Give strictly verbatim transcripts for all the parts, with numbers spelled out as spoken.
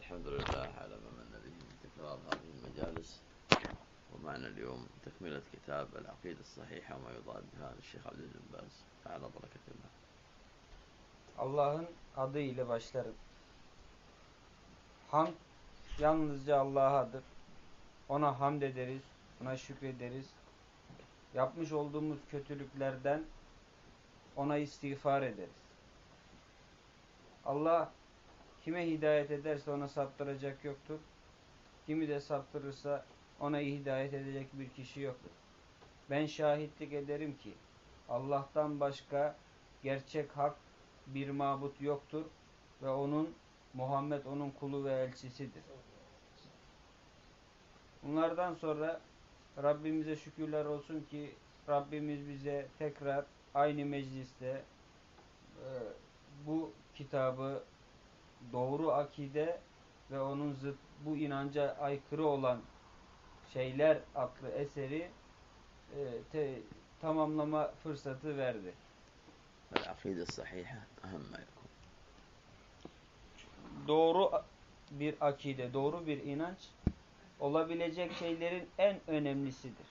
الحمد لله على ما من به من تكرار هذه المجالس. ومعنا اليوم تكملة كتاب العقيدة الصحيحة وما يضادها للشيخ عبد العزيز بن باز على بركة الله. Allah'ın adı ile başlarım. Hamd yalnızca Allah'adır. Ona hamd ederiz, ona şükrederiz. Yapmış olduğumuz kötülüklerden ona istiğfar ederiz. Allah kime hidayet ederse ona saptıracak yoktur. Kimi de saptırırsa ona hidayet edecek bir kişi yoktur. Ben şahitlik ederim ki Allah'tan başka gerçek hak bir mabut yoktur ve onun Muhammed onun kulu ve elçisidir. Bunlardan sonra Rabbimize şükürler olsun ki Rabbimiz bize tekrar aynı mecliste e, bu kitabı doğru akide ve onun zıt bu inanca aykırı olan şeyler adlı eseri e, te, tamamlama fırsatı verdi. العقيدة الصحيحة أهم ما يكون. Doğru bir akide, doğru bir inanç olabilecek şeylerin en önemlisidir.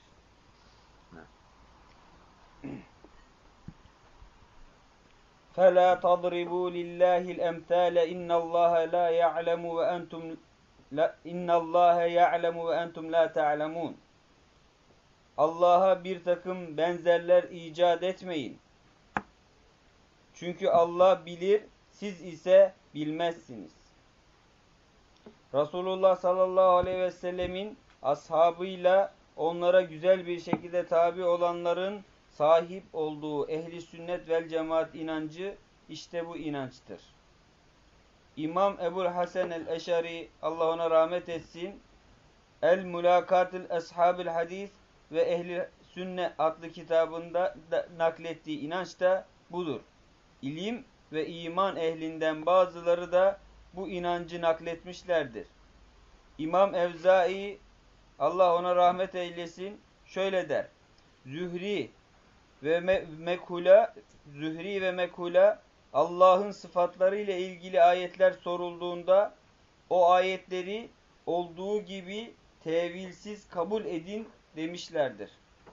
فَلَا تَضْرِبُوا لِلّٰهِ الْاَمْثَالَ اِنَّ اللّٰهَ لَا يَعْلَمُ وَاَنْتُمْ اِنَّ اللّٰهَ يَعْلَمُ وَاَنْتُمْ لَا تَعْلَمُونَ. Allah'a bir takım benzerler icat etmeyin. Çünkü Allah bilir, siz ise bilmezsiniz. Resulullah sallallahu aleyhi ve sellemin ashabıyla onlara güzel bir şekilde tabi olanların sahip olduğu ehli sünnet vel cemaat inancı işte bu inançtır. İmam Ebu'l Hasan el-Eşari Allah ona rahmet etsin, El Mulakatul Ashabil Hadis ve Ehli Sünne adlı kitabında da naklettiği inanç da budur. İlim ve iman ehlinden bazıları da bu inancı nakletmişlerdir. İmam Evzai Allah ona rahmet eylesin şöyle der. Zühri ve me Mekhula Zühri ve Mekhula Allah'ın sıfatları ile ilgili ayetler sorulduğunda o ayetleri olduğu gibi tevilsiz kabul edin demişlerdir.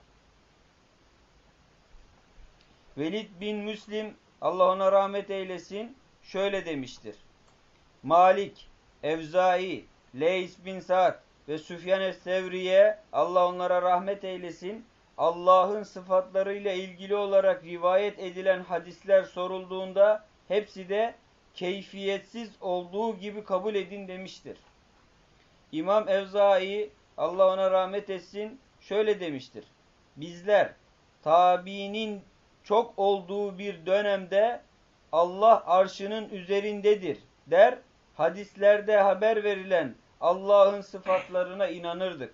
Velid bin Müslim Allah ona rahmet eylesin şöyle demiştir. Malik, Evzai, Leys bin Sa'd ve Süfyan es-Sevriye Allah onlara rahmet eylesin Allah'ın sıfatlarıyla ilgili olarak rivayet edilen hadisler sorulduğunda hepsi de keyfiyetsiz olduğu gibi kabul edin demiştir. İmam Evzai Allah ona rahmet etsin şöyle demiştir. Bizler tabiinin çok olduğu bir dönemde Allah arşının üzerindedir der, hadislerde haber verilen Allah'ın sıfatlarına inanırdık.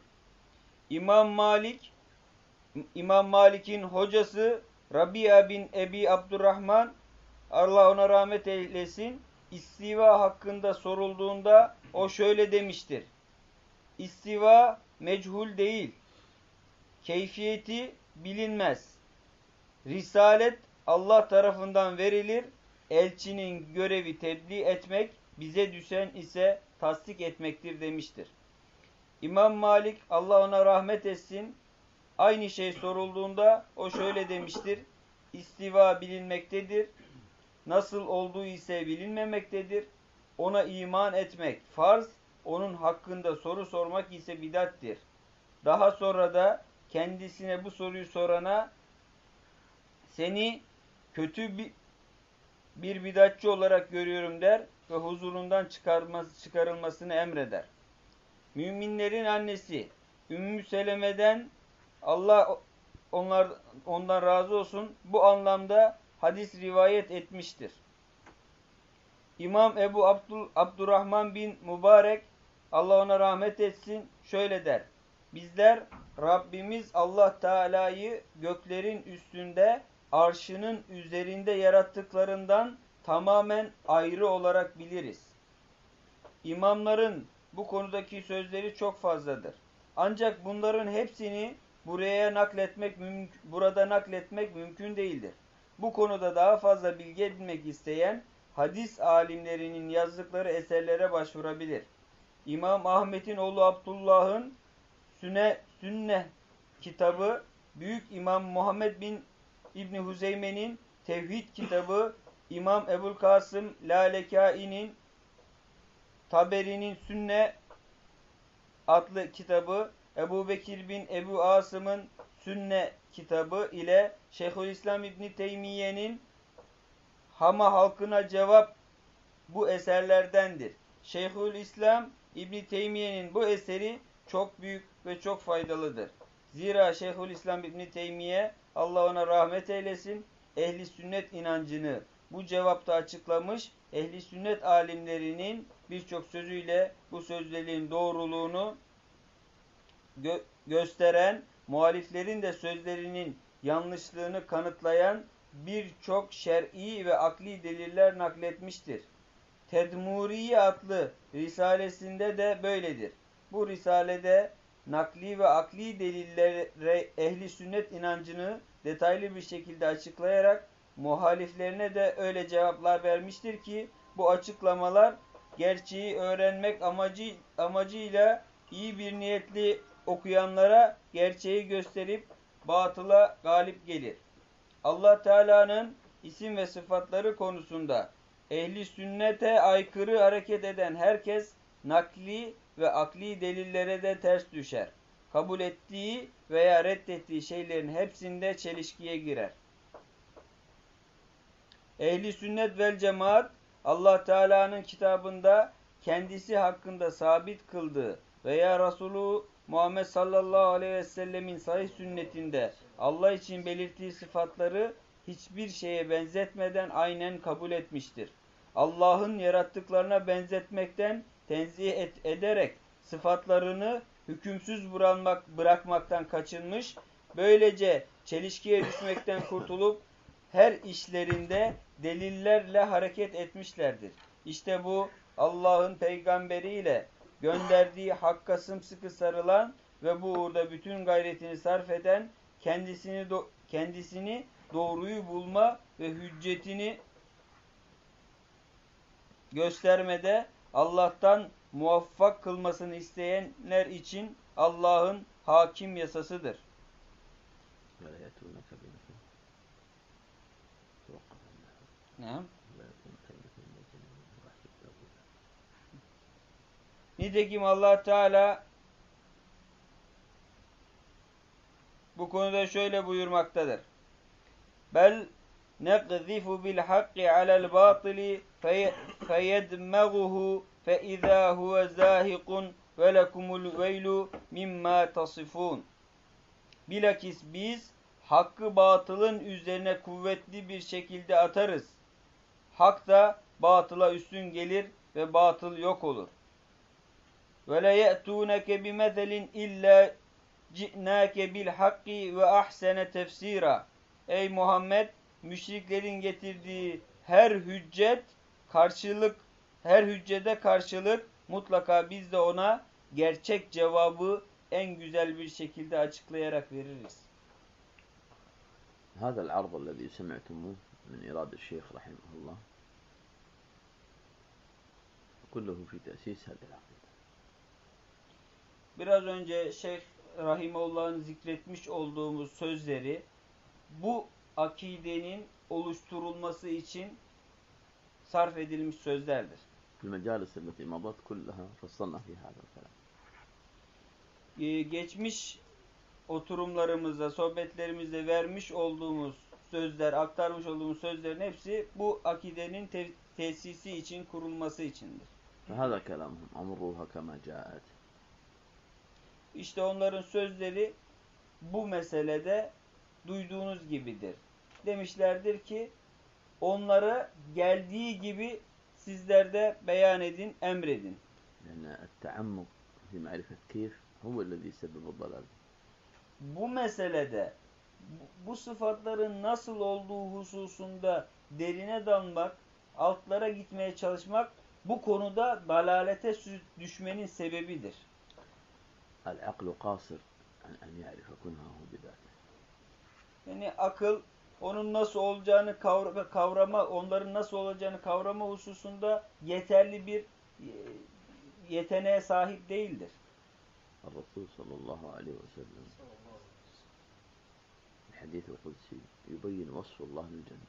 İmam Malik, İmam Malik'in hocası Rabia bin Ebi Abdurrahman Allah ona rahmet eylesin istiva hakkında sorulduğunda o şöyle demiştir. İstiva meçhul değil, keyfiyeti bilinmez. Risalet Allah tarafından verilir, elçinin görevi tebliğ etmek, bize düşen ise tasdik etmektir demiştir. İmam Malik Allah ona rahmet etsin aynı şey sorulduğunda o şöyle demiştir. İstiva bilinmektedir. Nasıl olduğu ise bilinmemektedir. Ona iman etmek farz, onun hakkında soru sormak ise bidattir. Daha sonra da kendisine bu soruyu sorana seni kötü bir, bir bidatçı olarak görüyorum der ve huzurundan çıkarması, çıkarılmasını emreder. Müminlerin annesi Ümmü Seleme'den Allah onlar ondan razı olsun bu anlamda hadis rivayet etmiştir. İmam Ebu Abdul, Abdurrahman bin Mübarek Allah ona rahmet etsin şöyle der. Bizler Rabbimiz Allah Teala'yı göklerin üstünde arşının üzerinde yarattıklarından tamamen ayrı olarak biliriz. İmamların bu konudaki sözleri çok fazladır. Ancak bunların hepsini buraya nakletmek burada nakletmek mümkün değildir. Bu konuda daha fazla bilgi edinmek isteyen hadis alimlerinin yazdıkları eserlere başvurabilir. İmam Ahmet'in oğlu Abdullah'ın Süne, Sünne kitabı, Büyük İmam Muhammed bin İbni Huzeyme'nin Tevhid kitabı, İmam Ebul Kasım Lalekai'nin Taberi'nin Sünne adlı kitabı, Ebu Bekir bin Ebu Asım'ın Sünne kitabı ile Şeyhülislam İbni Teymiye'nin Hama halkına cevap bu eserlerdendir. Şeyhülislam İbni Teymiye'nin bu eseri çok büyük ve çok faydalıdır. Zira Şeyhülislam İbni Teymiye, Allah ona rahmet eylesin, ehli sünnet inancını bu cevapta açıklamış, ehli sünnet alimlerinin birçok sözüyle bu sözlerin doğruluğunu gö gösteren, muhaliflerin de sözlerinin yanlışlığını kanıtlayan birçok şer'i ve akli deliller nakletmiştir. Tedmuriye adlı risalesinde de böyledir. Bu risalede nakli ve akli delillere ehli sünnet inancını detaylı bir şekilde açıklayarak muhaliflerine de öyle cevaplar vermiştir ki bu açıklamalar gerçeği öğrenmek amacı, amacıyla iyi bir niyetli okuyanlara gerçeği gösterip batıla galip gelir. Allah Teala'nın isim ve sıfatları konusunda ehli sünnete aykırı hareket eden herkes nakli ve akli delillere de ters düşer. Kabul ettiği veya reddettiği şeylerin hepsinde çelişkiye girer. Ehli sünnet vel cemaat, Allah Teala'nın kitabında kendisi hakkında sabit kıldığı veya Resulü Muhammed sallallahu aleyhi ve sellemin sahih sünnetinde Allah için belirttiği sıfatları hiçbir şeye benzetmeden aynen kabul etmiştir. Allah'ın yarattıklarına benzetmekten tenzih et ederek sıfatlarını hükümsüz bırakmak, bırakmaktan kaçınmış, böylece çelişkiye düşmekten kurtulup her işlerinde delillerle hareket etmişlerdir. İşte bu Allah'ın peygamberiyle gönderdiği hakka sımsıkı sarılan ve bu uğurda bütün gayretini sarf eden, kendisini do kendisini doğruyu bulma ve hüccetini göstermede Allah'tan muvaffak kılmasını isteyenler için Allah'ın hakim yasasıdır. Ne? Nitekim Allah Teala bu konuda şöyle buyurmaktadır. Bel nekzifu bil hakki alel batili feyedmeguhu fe izâ huve zâhiqun ve lekumul veylu mimma tasifun. Bilakis biz hakkı batılın üzerine kuvvetli bir şekilde atarız. Hak da batıla üstün gelir ve batıl yok olur. Ve le ye'tûneke bimezelin illa ci'nâke bil hakki ve ahsene tefsira. Ey Muhammed, müşriklerin getirdiği her hüccet karşılık, her hüccete karşılık mutlaka biz de ona gerçek cevabı en güzel bir şekilde açıklayarak veririz. هذا العرض الذي سمعتموه من إيراد الشيخ رحمه الله كله في تأسيس هذه العقيدة. Biraz önce Şeyh Rahimullah'ın zikretmiş olduğumuz sözleri bu akidenin oluşturulması için sarf edilmiş sözlerdir. في المجالس التي مضت كلها فصلنا في هذا الكلام. Ee, geçmiş oturumlarımızda, sohbetlerimizde vermiş olduğumuz sözler, aktarmış olduğumuz sözlerin hepsi bu akidenin te tesisi için, kurulması içindir. فهذا كلامهم أمروها كما جاءت. İşte onların sözleri bu meselede duyduğunuz gibidir. Demişlerdir ki onları geldiği gibi sizler de beyan edin, emredin. لأن التعمق في معرفة كيف هو الذي يسبب الضلال. Bu meselede bu sıfatların nasıl olduğu hususunda derine dalmak, altlara gitmeye çalışmak bu konuda dalalete düşmenin sebebidir. العقل قاصر عن أن يعرف كنهه بذاته. Yani akıl onun nasıl olacağını kavrama, onların nasıl olacağını kavrama hususunda yeterli bir yeteneğe sahip değildir. الرسول صلى الله عليه وسلم الحديث القدسي يبين وصف الله للجنة.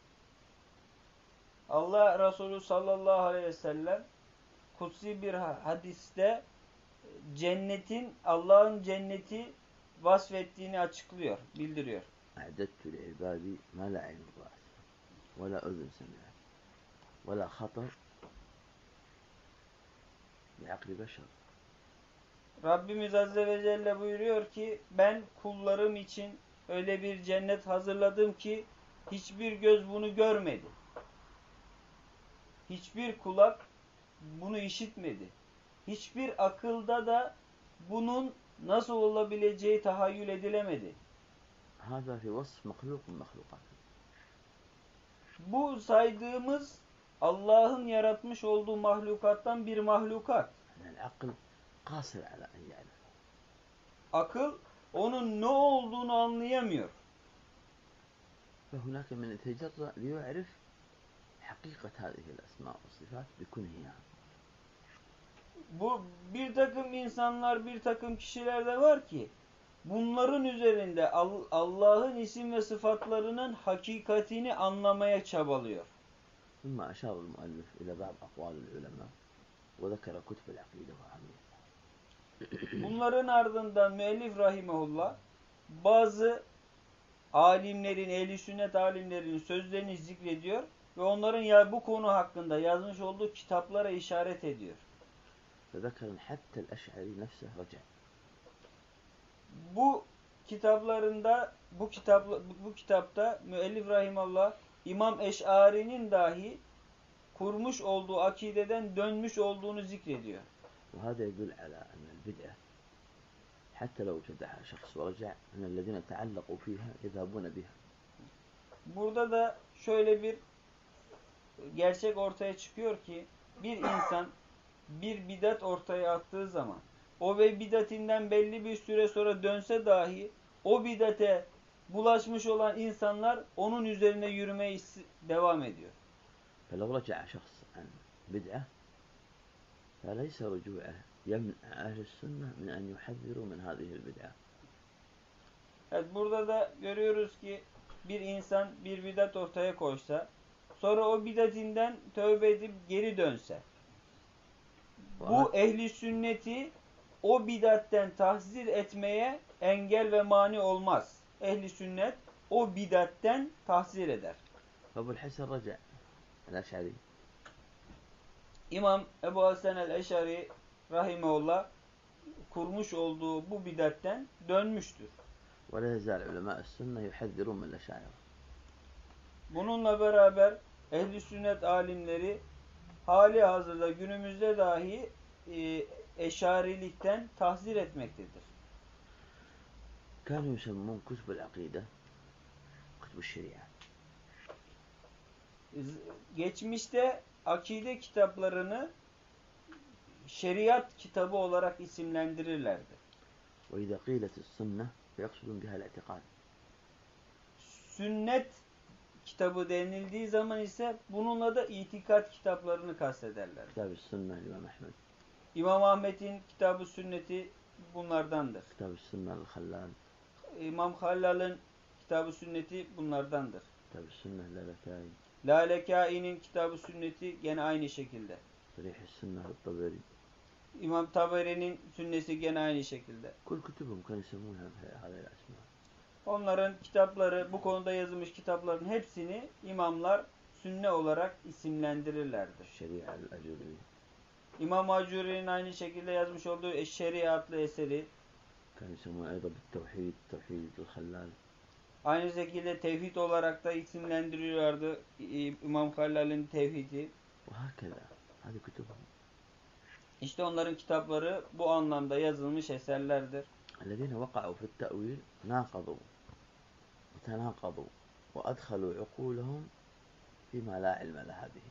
Allah Resulü sallallahu aleyhi ve sellem kutsi bir hadiste cennetin, Allah'ın cenneti vasfettiğini açıklıyor, bildiriyor. أعددت لعبادي ما لا عين رأت ولا أذن سمعت ولا خطر بعقل بشر. Rabbimiz Azze ve Celle buyuruyor ki ben kullarım için öyle bir cennet hazırladım ki hiçbir göz bunu görmedi. Hiçbir kulak bunu işitmedi. Hiçbir akılda da bunun nasıl olabileceği tahayyül edilemedi. هذا في وصف مخلوق من مخلوقاته. Bu saydığımız Allah'ın yaratmış olduğu mahlukattan bir mahlukat. العقل قاصر على أن يعرف. Akıl onun ne olduğunu anlayamıyor. فهناك من يتجرأ ليعرف حقيقة هذه الأسماء والصفات بكنهها. Bu bir takım insanlar, bir takım kişiler de var ki bunların üzerinde Allah'ın isim ve sıfatlarının hakikatini anlamaya çabalıyor. ثم أشار المؤلف إلى بعض أقوال العلماء وذكر كتب العقيدة وأهميتها. Bunların ardından müellif rahimehullah bazı alimlerin, ehli sünnet alimlerinin sözlerini zikrediyor ve onların ya bu konu hakkında yazmış olduğu kitaplara işaret ediyor. فذكر حتى الأشعري نفسه رجع. Bu kitaplarında bu kitap bu kitapta müellif rahimehullah İmam Eş'ari'nin dahi kurmuş olduğu akideden dönmüş olduğunu zikrediyor. وهذا يدل على أن البدعة حتى لو ابتدعها شخص ورجع أن الذين تعلقوا فيها يذهبون بها. Burada da şöyle bir gerçek ortaya çıkıyor ki bir insan bir bidat ortaya attığı zaman o ve bidatinden belli bir süre sonra dönse dahi o bidate bulaşmış olan insanlar onun üzerine yürümeye devam ediyor. فلو رجع شخص عن بدعة فليس رجوعه يمنع أهل السنة من أن يحذروا من هذه البدعة. Evet, burada da görüyoruz ki bir insan bir bidat ortaya koysa sonra o bidatinden tövbe edip geri dönse bu ehli sünneti o bidatten tahzir etmeye engel ve mani olmaz. Ehli sünnet o bidatten tahzir eder. Ebu Hasan Raca el-Eş'ari İmam Ebu Hasan el-Eş'ari rahimehullah kurmuş olduğu bu bidatten dönmüştür. ولا يزال علماء السنة يحذرون من الأشاعرة. Bununla beraber ehli sünnet alimleri hali hazırda günümüzde dahi e, eşarilikten tahzir etmektedir. كانوا يسمون كتب العقيدة كتب الشريعة. Geçmişte akide kitaplarını şeriat kitabı olarak isimlendirirlerdi. وإذا قيلت السنة يقصدون بها الاعتقاد. Sünnet kitabı denildiği zaman ise bununla da itikat kitaplarını kastederler. Kitab-ı Sünne İmam Ahmed. İmam Ahmet'in Kitab-ı Sünneti bunlardandır. Kitab-ı Sünne el-Hallal. İmam Hallal'ın Kitab-ı Sünneti bunlardandır. Kitab-ı Sünne el-Lalekâi. Lalekâi'nin Kitab-ı Sünneti gene aynı şekilde. Sarih-i Sünne el-Taberi. İmam Taberi'nin sünnesi gene aynı şekilde. Kul kütübüm kan yesemûnha hâzâil esmâ. Onların kitapları, bu konuda yazılmış kitapların hepsini imamlar sünne olarak isimlendirirlerdi. Şeria'l Acuri. İmam Acuri'nin aynı şekilde yazmış olduğu Eşşeri'a adlı eseri. Kan yesemûn ayda bit-tevhid, tevhidul Hallal. Aynı şekilde tevhid olarak da isimlendiriyorlardı İmam Hallal'in tevhidi. Ve hakeza. Hadi kütübüm. İşte onların kitapları bu anlamda yazılmış eserlerdir. الذين وقعوا في التأويل ناقضوا وتناقضوا وأدخلوا عقولهم فيما لا علم لها به.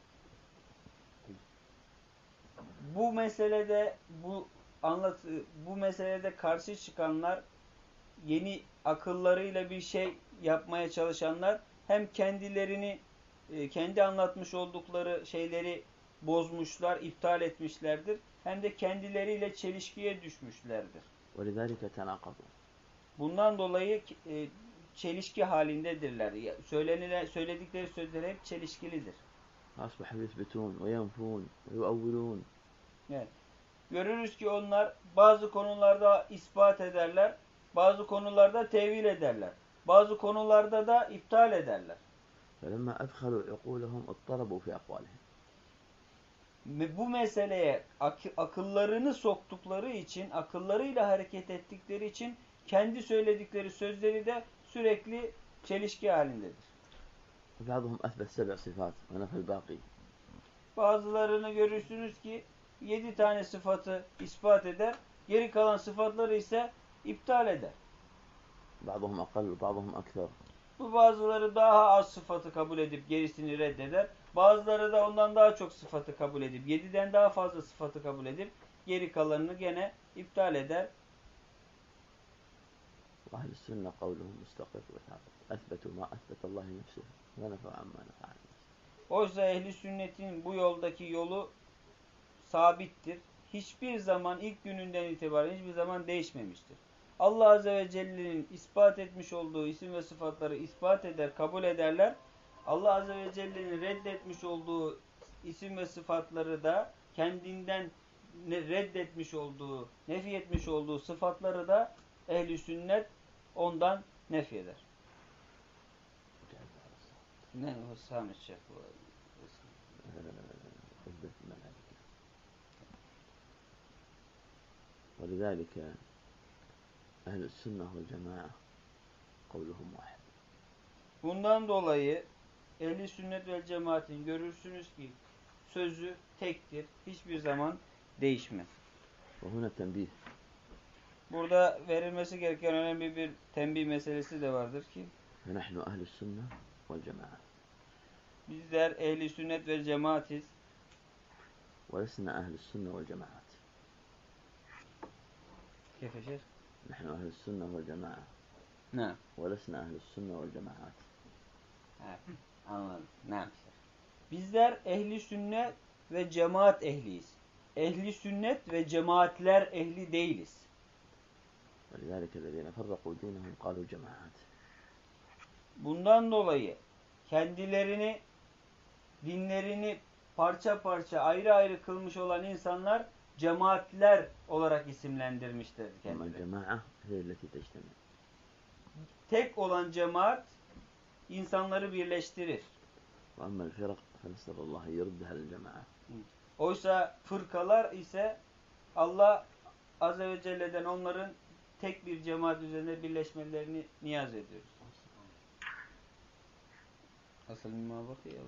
Bu meselede bu anlatı bu meselede karşı çıkanlar yeni akıllarıyla bir şey yapmaya çalışanlar hem kendilerini, kendi anlatmış oldukları şeyleri bozmuşlar, iptal etmişlerdir. Hem de kendileriyle çelişkiye düşmüşlerdir. وَلِذَٰلِكَ تَنَاقَضُوا. Bundan dolayı e, çelişki halindedirler. Söylenilen, söyledikleri sözler hep çelişkilidir. أَصْبَحُوا يُثْبِتُونَ وَيَنْفُونَ وَيُؤَوِّلُونَ. Evet. Görürüz ki onlar bazı konularda ispat ederler, bazı konularda tevil ederler. Bazı konularda da iptal ederler. فَلَمَّا أَدْخَلُوا عُقُولَهُمْ اضْطَرَبُوا فِي أَقْوَالِهِمْ. Bu meseleye ak akıllarını soktukları için, akıllarıyla hareket ettikleri için kendi söyledikleri sözleri de sürekli çelişki halindedir. وَبَعْضُهُمْ أَثْبَتْ سَبْعَ صِفَاتٍ وَنَفَى الْبَاقِي. Bazılarını görürsünüz ki yedi tane sıfatı ispat eder, geri kalan sıfatları ise iptal eder. بَعْضُهُمْ أَقَلُّ وَبَعْضُهُمْ أَكْثَرُ. Bu bazıları daha az sıfatı kabul edip gerisini reddeder. Bazıları da ondan daha çok sıfatı kabul edip, yediden daha fazla sıfatı kabul edip geri kalanını gene iptal eder. وأهل السنة قولهم مستقر وثابت أثبتوا ما أثبت الله نفسه ونفوا عما نفى عن نفسه. Oysa ehli sünnetin bu yoldaki yolu sabittir. Hiçbir zaman ilk gününden itibaren hiçbir zaman değişmemiştir. Allah Azze ve Celle'nin ispat etmiş olduğu isim ve sıfatları ispat eder, kabul ederler. Allah Azze ve Celle'nin reddetmiş olduğu isim ve sıfatları da kendinden reddetmiş olduğu, nefi etmiş olduğu sıfatları da ehli sünnet ondan nefi eder. Ne o Sami Şeyh bu? ولذلك أهل السنة والجماعة قولهم واحد. Bundan dolayı ehli sünnet ve cemaatin görürsünüz ki sözü tektir, hiçbir zaman değişmez. وهنا تنبيه. Burada verilmesi gereken önemli bir tembih meselesi de vardır ki فنحن أهل السنة والجماعة. bizler ehli sünnet ve cemaatiz. ولسنا أهل السنة والجماعات. كيف يا شيخ؟ نحن أهل السنة والجماعة. نعم. ولسنا أهل السنة والجماعات. Anladım. Ne Bizler ehli sünnet ve cemaat ehliyiz. Ehli sünnet ve cemaatler ehli değiliz. ولذلك الذين فرقوا دينهم قالوا جماعات. Bundan dolayı kendilerini, dinlerini parça parça ayrı ayrı kılmış olan insanlar cemaatler olarak isimlendirmiştir kendilerini. الجماعة هي التي تجتمع. Tek olan cemaat insanları birleştirir. وأما الفرق فنسأل الله يردها للجماعة. Oysa fırkalar ise Allah Azze ve Celle'den onların tek bir cemaat üzerinde birleşmelerini niyaz ediyoruz. Asıl mimma bakıyor.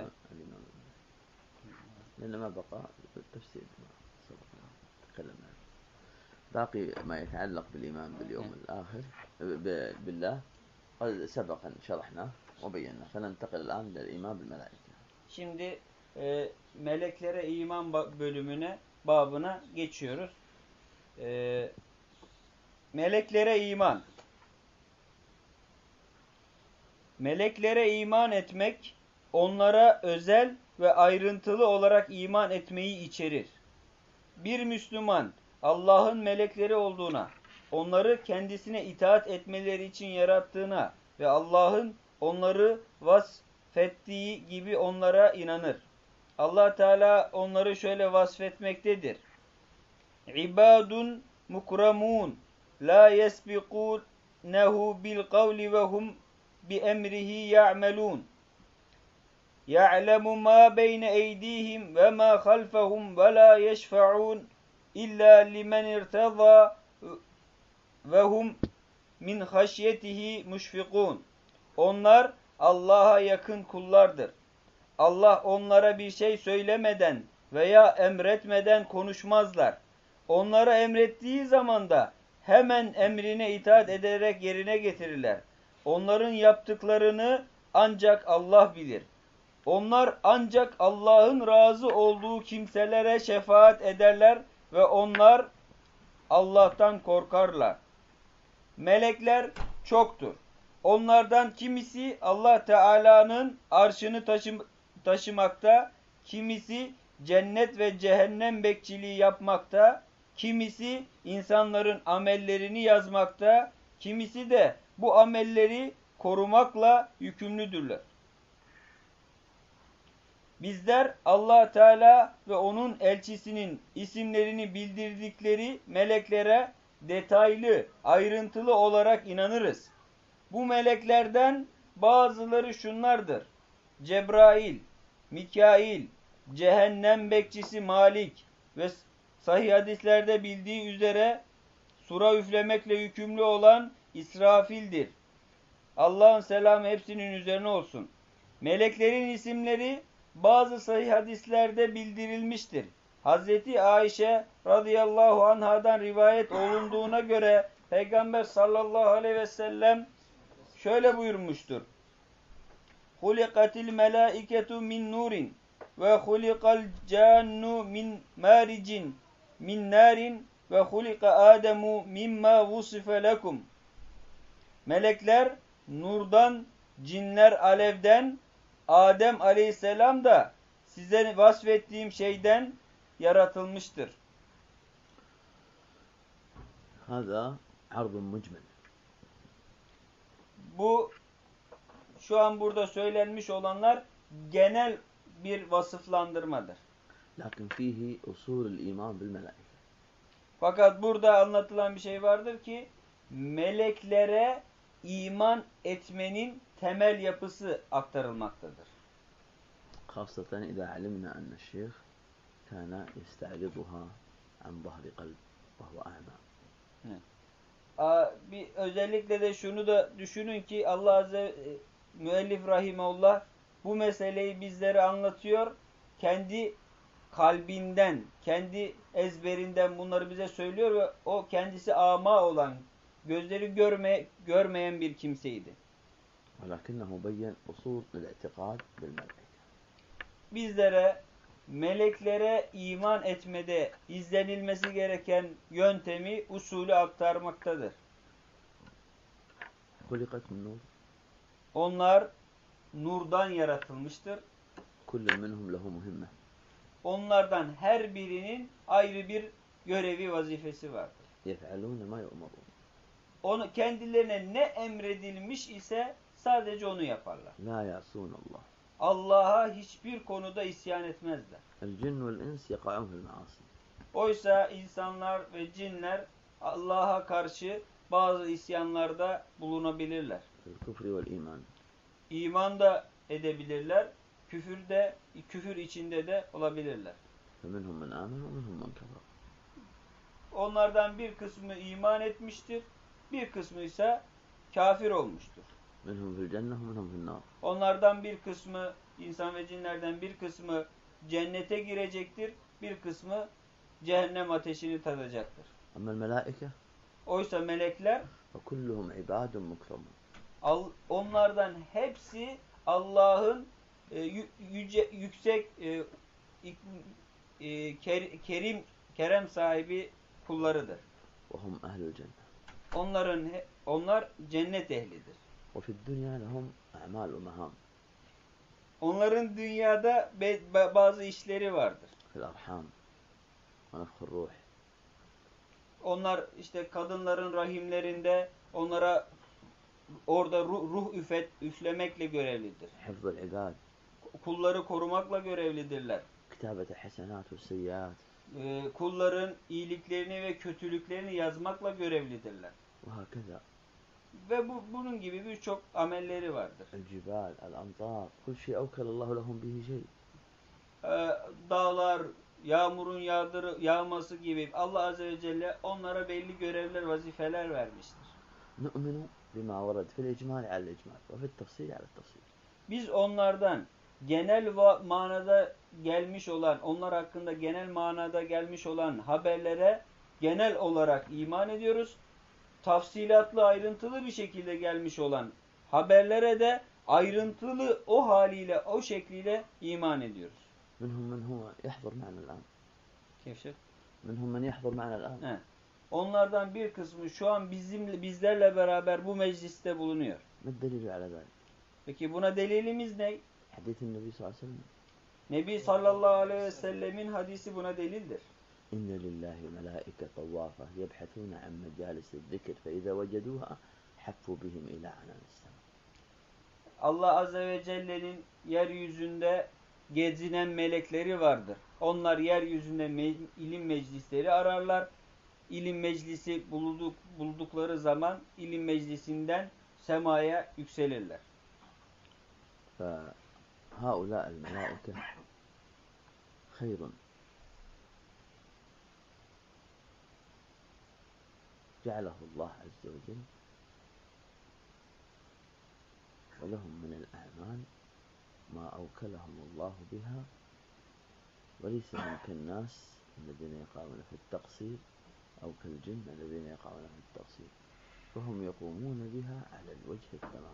لأن ما بقى التفسير ما سبقنا تكلمنا. باقي ما يتعلق بالإيمان باليوم الآخر بالله قد سبق أن شرحناه وبينا. فننتقل الآن للإيمان بالملائكة. Şimdi e, meleklere iman bölümüne, babına geçiyoruz. E, meleklere iman. Meleklere iman etmek, onlara özel ve ayrıntılı olarak iman etmeyi içerir. Bir Müslüman, Allah'ın melekleri olduğuna, onları kendisine itaat etmeleri için yarattığına ve Allah'ın onları vasfettiği gibi onlara inanır. Allah Teala onları şöyle vasfetmektedir. İbadun mukramun la yesbikunehu bil kavli ve hum bi emrihi ya'melun. Ya'lemu ma beyne eydihim ve ma halfahum ve la yeşfa'un illa limen irteza ve hum min haşyetihi müşfikun. Onlar Allah'a yakın kullardır. Allah onlara bir şey söylemeden veya emretmeden konuşmazlar. Onlara emrettiği zaman da hemen emrine itaat ederek yerine getirirler. Onların yaptıklarını ancak Allah bilir. Onlar ancak Allah'ın razı olduğu kimselere şefaat ederler ve onlar Allah'tan korkarlar. Melekler çoktur. Onlardan kimisi Allah Teala'nın arşını taşı- taşımakta, kimisi cennet ve cehennem bekçiliği yapmakta, kimisi insanların amellerini yazmakta, kimisi de bu amelleri korumakla yükümlüdürler. Bizler Allah Teala ve onun elçisinin isimlerini bildirdikleri meleklere detaylı, ayrıntılı olarak inanırız. Bu meleklerden bazıları şunlardır: Cebrail, Mikail, cehennem bekçisi Malik ve sahih hadislerde bildiği üzere sura üflemekle yükümlü olan İsrafil'dir. Allah'ın selamı hepsinin üzerine olsun. Meleklerin isimleri bazı sahih hadislerde bildirilmiştir. Hazreti Ayşe radıyallahu anhadan rivayet olunduğuna göre Peygamber sallallahu aleyhi ve sellem şöyle buyurmuştur: Hulikatil melaiketu min nurin ve hulikal cannu min maricin min narin ve hulika Ademu mimma vusife lekum. Melekler nurdan, cinler alevden, Adem aleyhisselam da size vasfettiğim şeyden yaratılmıştır. هذا عرض مجمل. Bu şu an burada söylenmiş olanlar genel bir vasıflandırmadır. لكن فيه أصول الإيمان بالملائكة. Fakat burada anlatılan bir şey vardır ki meleklere iman etmenin temel yapısı aktarılmaktadır. خاصة إذا علمنا أن الشيخ كان يستعرضها عن ظهر قلب وهو أعمى. Bir özellikle de şunu da düşünün ki Allah Azze müellif rahimehullah bu meseleyi bizlere anlatıyor. Kendi kalbinden, kendi ezberinden bunları bize söylüyor ve o kendisi ama olan, gözleri görme, görmeyen bir kimseydi. ولكنه بين أصول الاعتقاد بالملائكة. Bizlere meleklere iman etmede izlenilmesi gereken yöntemi, usulü aktarmaktadır. خلقت من نور. Onlar nurdan yaratılmıştır. كل منهم له مهمة. Onlardan her birinin ayrı bir görevi, vazifesi vardır. يفعلون ما يؤمرون. Onu kendilerine ne emredilmiş ise sadece onu yaparlar. لا يعصون الله. Allah'a hiçbir konuda isyan etmezler. الجن والإنس يقعون في المعاصي. Oysa insanlar ve cinler Allah'a karşı bazı isyanlarda bulunabilirler. الكفر والإيمان. İman da edebilirler, küfür de küfür içinde de olabilirler. فمنهم من آمن ومنهم من كفر. Onlardan bir kısmı iman etmiştir, bir kısmı ise kafir olmuştur. منهم في الجنة ومنهم في النار. Onlardan bir kısmı, insan ve cinlerden bir kısmı cennete girecektir, bir kısmı cehennem ateşini tadacaktır. أما الملائكة Oysa melekler فكلهم عباد مكرمون. Onlardan hepsi Allah'ın e, yüce, yüksek e, e, kerim kerem sahibi kullarıdır. وهم أهل الجنة. Onların onlar cennet ehlidir. وفي الدنيا لهم أعمال ومهام. Onların dünyada bazı işleri vardır. في الأرحام ونفخ الروح. Onlar işte kadınların rahimlerinde onlara orada ruh, ruh üfet, üflemekle görevlidir. حفظ العباد. Kulları korumakla görevlidirler. كتابة الحسنات والسيئات. Ee, kulların iyiliklerini ve kötülüklerini yazmakla görevlidirler. وهكذا. Ve bu bunun gibi birçok amelleri vardır. الجبال، الأمطار، كل شيء أوكل الله لهم به شيء. Ee, dağlar, yağmurun yağdırı, yağması gibi Allah Azze ve Celle onlara belli görevler, vazifeler vermiştir. نؤمن بما ورد في الإجمال على الإجمال وفي التفصيل على التفصيل. Biz onlardan genel manada gelmiş olan, onlar hakkında genel manada gelmiş olan haberlere genel olarak iman ediyoruz. Tafsilatlı, ayrıntılı bir şekilde gelmiş olan haberlere de ayrıntılı o haliyle, o şekliyle iman ediyoruz. منهم من هو يحضر معنا الآن. Kevşef. منهم من يحضر معنا الآن. Evet. Onlardan bir kısmı şu an bizim bizlerle beraber bu mecliste bulunuyor. ما الدليل على ذلك؟ Peki buna delilimiz ne? حديث النبي صلى الله عليه وسلم. Nebi sallallahu aleyhi ve sellemin hadisi buna delildir. إن لله ملائكة طوافة يبحثون عن مجالس الذكر فإذا وجدوها حفوا بهم إلى عنان السماء. Allah azze ve celle'nin yeryüzünde gezinen melekleri vardır. Onlar yeryüzünde me ilim meclisleri ararlar. İlim meclisi bulduk, buldukları zaman ilim meclisinden semaya yükselirler. فهؤلاء الملائكة خير جعله الله عز وجل ولهم من الأعمال ما أوكلهم الله بها وليس هم كالناس الذين يقامون في التقصير أو كالجن الذين يقامون في التقصير فهم يقومون بها على الوجه التمام.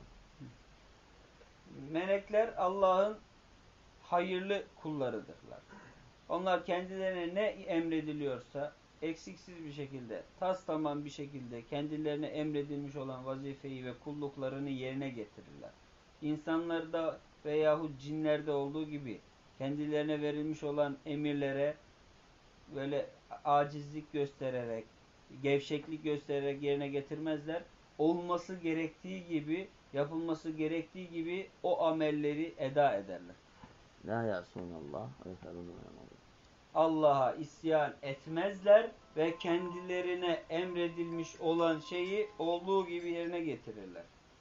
Melekler Allah'ın hayırlı kullarıdırlar. Onlar kendilerine ne emrediliyorsa eksiksiz bir şekilde, tas tamam bir şekilde kendilerine emredilmiş olan vazifeyi ve kulluklarını yerine getirirler. İnsanlarda veyahut cinlerde olduğu gibi kendilerine verilmiş olan emirlere böyle acizlik göstererek, gevşeklik göstererek yerine getirmezler. Olması gerektiği gibi, yapılması gerektiği gibi o amelleri eda ederler. La yasunallah ve yefalun Allah'a isyan etmezler ve kendilerine emredilmiş olan şeyi olduğu gibi yerine getirirler.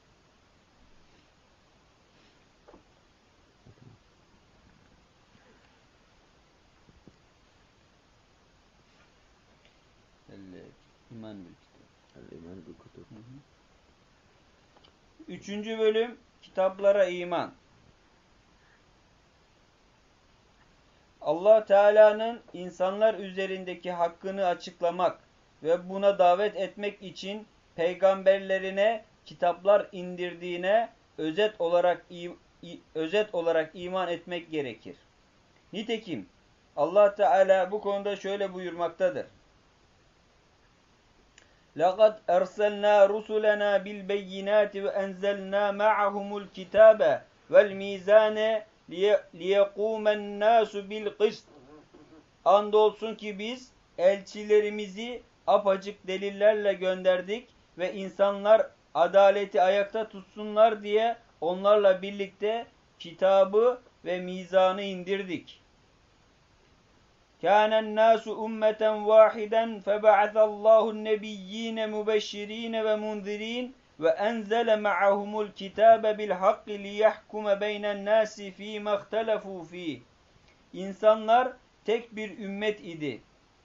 İman bil kitap. Üçüncü bölüm kitaplara iman. Allah Teala'nın insanlar üzerindeki hakkını açıklamak ve buna davet etmek için peygamberlerine kitaplar indirdiğine özet olarak özet olarak iman etmek gerekir. Nitekim Allah Teala bu konuda şöyle buyurmaktadır. لَقَدْ أَرْسَلْنَا رُسُلَنَا بِالْبَيِّنَاتِ وَأَنْزَلْنَا مَعَهُمُ الْكِتَابَ وَالْمِيزَانَ لِيَقُومَ النَّاسُ بِالْقِسْطِ. Andolsun ki biz elçilerimizi apaçık delillerle gönderdik ve insanlar adaleti ayakta tutsunlar diye onlarla birlikte kitabı ve mizanı indirdik. كَانَ النَّاسُ أُمَّةً وَاحِدًا فَبَعَثَ اللّٰهُ النَّبِيِّينَ مُبَشِّرِينَ وَمُنْذِرِينَ وَأَنْزَلَ مَعَهُمُ الْكِتَابَ بِالْحَقِّ لِيَحْكُمَ بَيْنَ النَّاسِ ف۪ي مَا اخْتَلَفُوا ف۪يهِ. İnsanlar tek bir ümmet idi.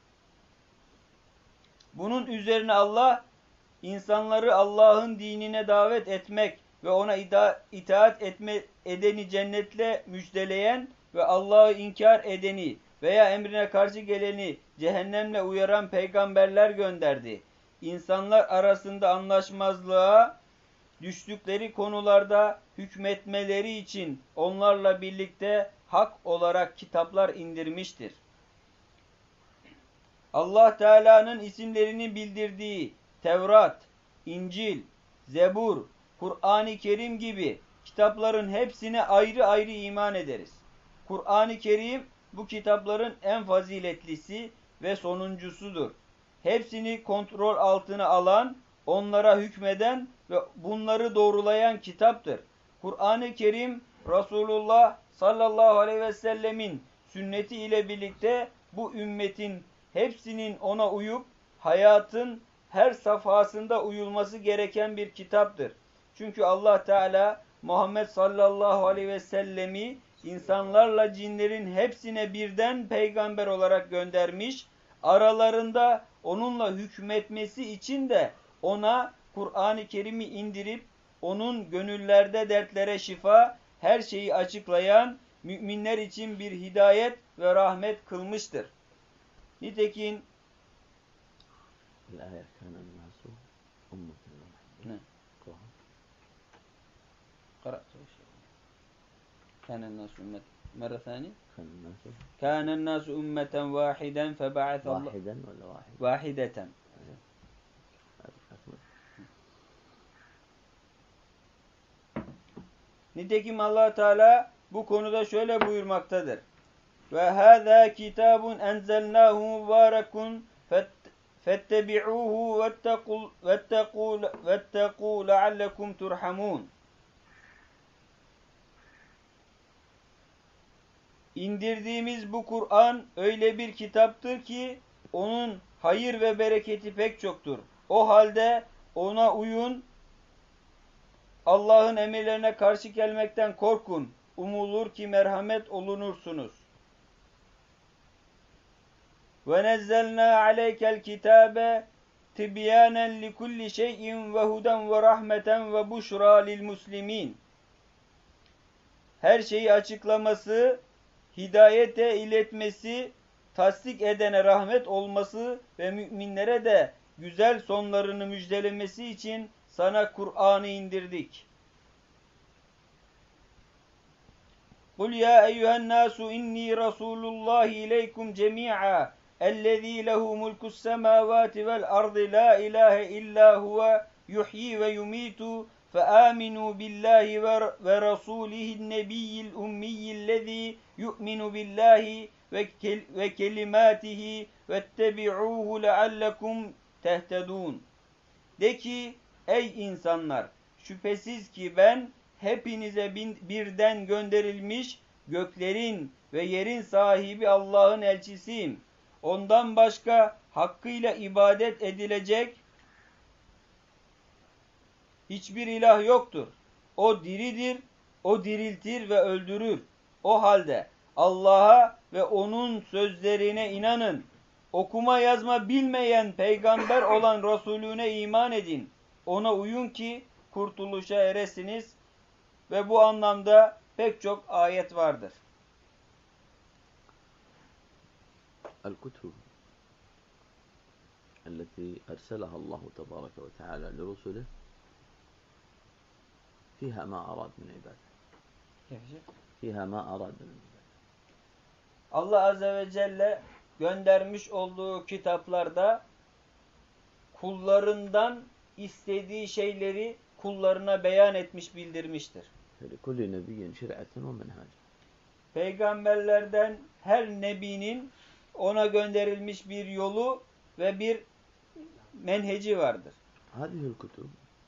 Bunun üzerine Allah, insanları Allah'ın dinine davet etmek ve ona itaat etme, edeni cennetle müjdeleyen ve Allah'ı inkar edeni veya emrine karşı geleni cehennemle uyaran peygamberler gönderdi. İnsanlar arasında anlaşmazlığa düştükleri konularda hükmetmeleri için onlarla birlikte hak olarak kitaplar indirmiştir. Allah Teala'nın isimlerini bildirdiği Tevrat, İncil, Zebur, Kur'an-ı Kerim gibi kitapların hepsine ayrı ayrı iman ederiz. Kur'an-ı Kerim bu kitapların en faziletlisi ve sonuncusudur. Hepsini kontrol altına alan, onlara hükmeden ve bunları doğrulayan kitaptır. Kur'an-ı Kerim Resulullah sallallahu aleyhi ve sellemin sünneti ile birlikte bu ümmetin hepsinin ona uyup hayatın her safhasında uyulması gereken bir kitaptır. Çünkü Allah Teala Muhammed sallallahu aleyhi ve sellemi insanlarla cinlerin hepsine birden peygamber olarak göndermiş. Aralarında onunla hükmetmesi için de ona Kur'an-ı Kerim'i indirip onun gönüllerde dertlere şifa, her şeyi açıklayan müminler için bir hidayet ve rahmet kılmıştır. Nitekim كان الناس أمة مرة ثانية كان الناس أمة واحدا فبعث الله واحدا ولا واحد واحدة Nitekim Allah Teala bu konuda şöyle buyurmaktadır. Ve hâzâ kitâbun enzelnâhu mübârekun fettebi'ûhu vettegû leallekum turhamûn. İndirdiğimiz bu Kur'an öyle bir kitaptır ki onun hayır ve bereketi pek çoktur. O halde ona uyun, Allah'ın emirlerine karşı gelmekten korkun. Umulur ki merhamet olunursunuz. Ve nezzelnâ aleykel kitâbe tibyânen likulli şeyin ve huden ve rahmeten ve buşrâ lil muslimîn. Her şeyi açıklaması, hidayete iletmesi, tasdik edene rahmet olması ve müminlere de güzel sonlarını müjdelemesi için sana Kur'an'ı indirdik. Kul ya eyyühen nasu inni rasulullahi ileykum cemi'a ellezî lehu mulkus semâvâti vel ardı la ilahe illa huve yuhyi ve yumitu فآمنوا بالله ورسوله النبي الأمي الذي يؤمن بالله وكلماته واتبعوه لعلكم تهتدون. De ki ey insanlar, şüphesiz ki ben hepinize birden gönderilmiş göklerin ve yerin sahibi Allah'ın elçisiyim. Ondan başka hakkıyla ibadet edilecek hiçbir ilah yoktur. O diridir, o diriltir ve öldürür. O halde Allah'a ve onun sözlerine inanın. Okuma yazma bilmeyen peygamber olan Resulüne iman edin. Ona uyun ki kurtuluşa eresiniz. Ve bu anlamda pek çok ayet vardır. El-Kutub التي أرسلها الله تبارك وتعالى لرسله فيها ما أراد من عباده فيها ما أراد من عباده. Allah Azze ve Celle göndermiş olduğu kitaplarda kullarından istediği şeyleri kullarına beyan etmiş, bildirmiştir. فَلِكُلِّ نَبِيٍّ شِرْعَةً وَمَنْهَاجًا. Peygamberlerden her nebinin ona gönderilmiş bir yolu ve bir menheci vardır. هذه الكتب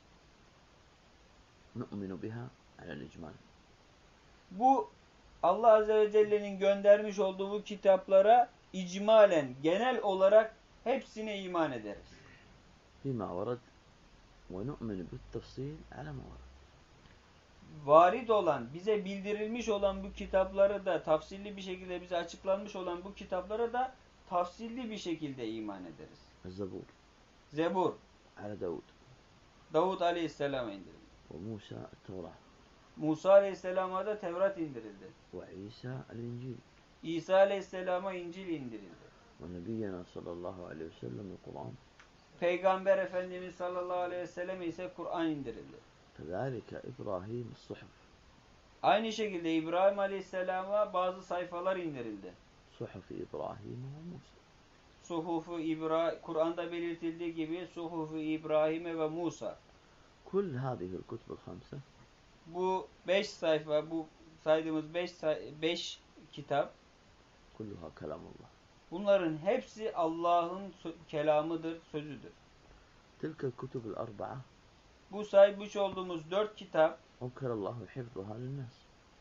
نؤمن بها على الإجمال. Bu Allah Azze ve Celle'nin göndermiş olduğu bu kitaplara icmalen, genel olarak hepsine iman ederiz. فيما ورد ونؤمن بالتفصيل على ما ورد. Varid olan, bize bildirilmiş olan bu kitapları da tafsilli bir şekilde bize açıklanmış olan bu kitaplara da tafsilli bir şekilde iman ederiz. الزبور. Zebur. على داود. Davud Aleyhisselam'a indirildi. وموسى التوراة. Musa Aleyhisselam'a da Tevrat indirildi. وعيسى الإنجيل. İsa Aleyhisselam'a İncil indirildi. ونبينا صلى الله عليه وسلم القرآن. Peygamber Efendimiz sallallahu aleyhi ve sellem ise Kur'an indirildi. كذلك إبراهيم الصحف. Aynı şekilde İbrahim Aleyhisselam'a bazı sayfalar indirildi. صحف إبراهيم وموسى. Suhufu İbrahim, Kur'an'da belirtildiği gibi Suhufu İbrahim ve Musa. كل هذه الكتب الخمسة. Bu beş sayfa, bu saydığımız beş, beş kitap, كلها كلام الله. bunların hepsi Allah'ın kelamıdır, sözüdür. تلك الكتب الأربعة. Bu saymış olduğumuz dört kitap أوكل الله حفظها للناس.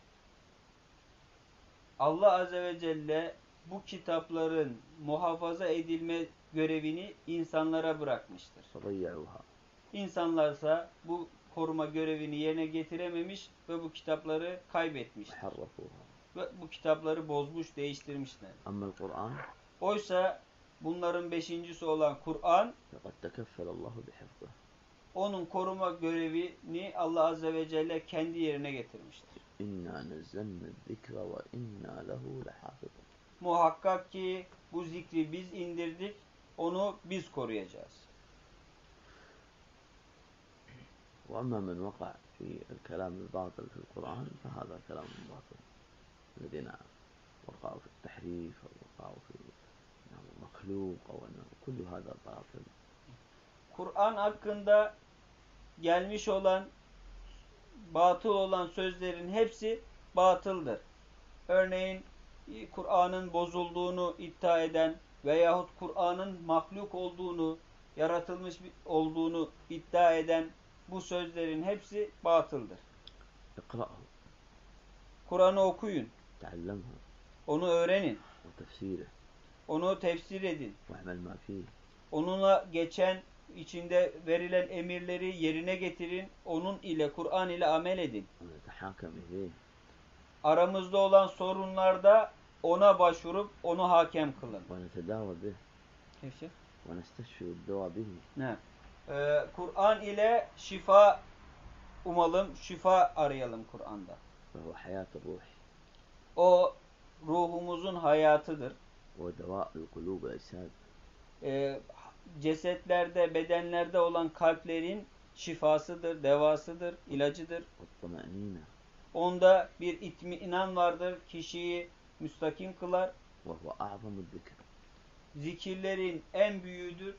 Allah Azze ve Celle bu kitapların muhafaza edilme görevini insanlara bırakmıştır. فضيعوها. İnsanlarsa bu koruma görevini yerine getirememiş ve bu kitapları kaybetmiştir. وحرفوها. Ve bu kitapları bozmuş, değiştirmişler. أما القرآن. Oysa bunların beşincisi olan Kur'an, فقد تكفل الله بحفظه. onun koruma görevini Allah Azze ve Celle kendi yerine getirmiştir. İnna nezzalna zikra ve inna lehu lehafizun. Muhakkak ki bu zikri biz indirdik, onu biz koruyacağız. وأما من وقع في الكلام الباطل في القرآن فهذا كلام باطل. الذين وقعوا في التحريف أو وقعوا في أنه مخلوق أو أنه كل هذا باطل. Kur'an hakkında gelmiş olan batıl olan sözlerin hepsi batıldır. Örneğin Kur'an'ın bozulduğunu iddia eden veyahut Kur'an'ın mahluk olduğunu, yaratılmış olduğunu iddia eden bu sözlerin hepsi batıldır. اقرأه Kur'an'ı okuyun. تعلمه Onu öğrenin. وتفسيره Onu tefsir edin. واعمل ما فيه Onunla geçen, içinde verilen emirleri yerine getirin. Onun ile, Kur'an ile amel edin. ونتحاكم إليه Aramızda olan sorunlarda ona başvurup onu hakem kılın. ونتداوى به Neyse. ونستشفي الدواء به. Ne? Ee, Kur'an ile şifa umalım, şifa arayalım Kur'an'da. وهو حياة الروح. O ruhumuzun hayatıdır. ودواء القلوب والأجساد. Ee, cesetlerde, bedenlerde olan kalplerin şifasıdır, devasıdır, ilacıdır. والطمأنينة. Onda bir itminan vardır, kişiyi müstakim kılar. وهو أعظم الذكر. Zikirlerin en büyüğüdür.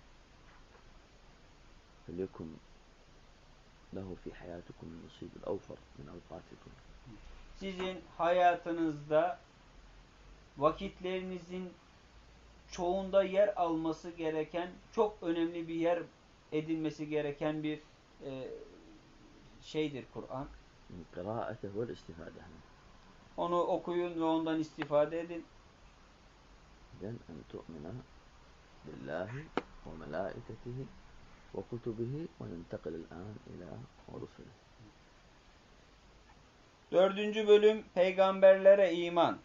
فليكن له في حياتكم النصيب الأوفر من أوقاتكم. Sizin hayatınızda vakitlerinizin çoğunda yer alması gereken, çok önemli bir yer edinmesi gereken bir e, şeydir Kur'an. من قراءته والاستفادة منه. Onu okuyun ve ondan istifade edin. إذن أن تؤمن بالله وملائكته وكتبه وننتقل الآن إلى رسله. Dördüncü bölüm peygamberlere iman.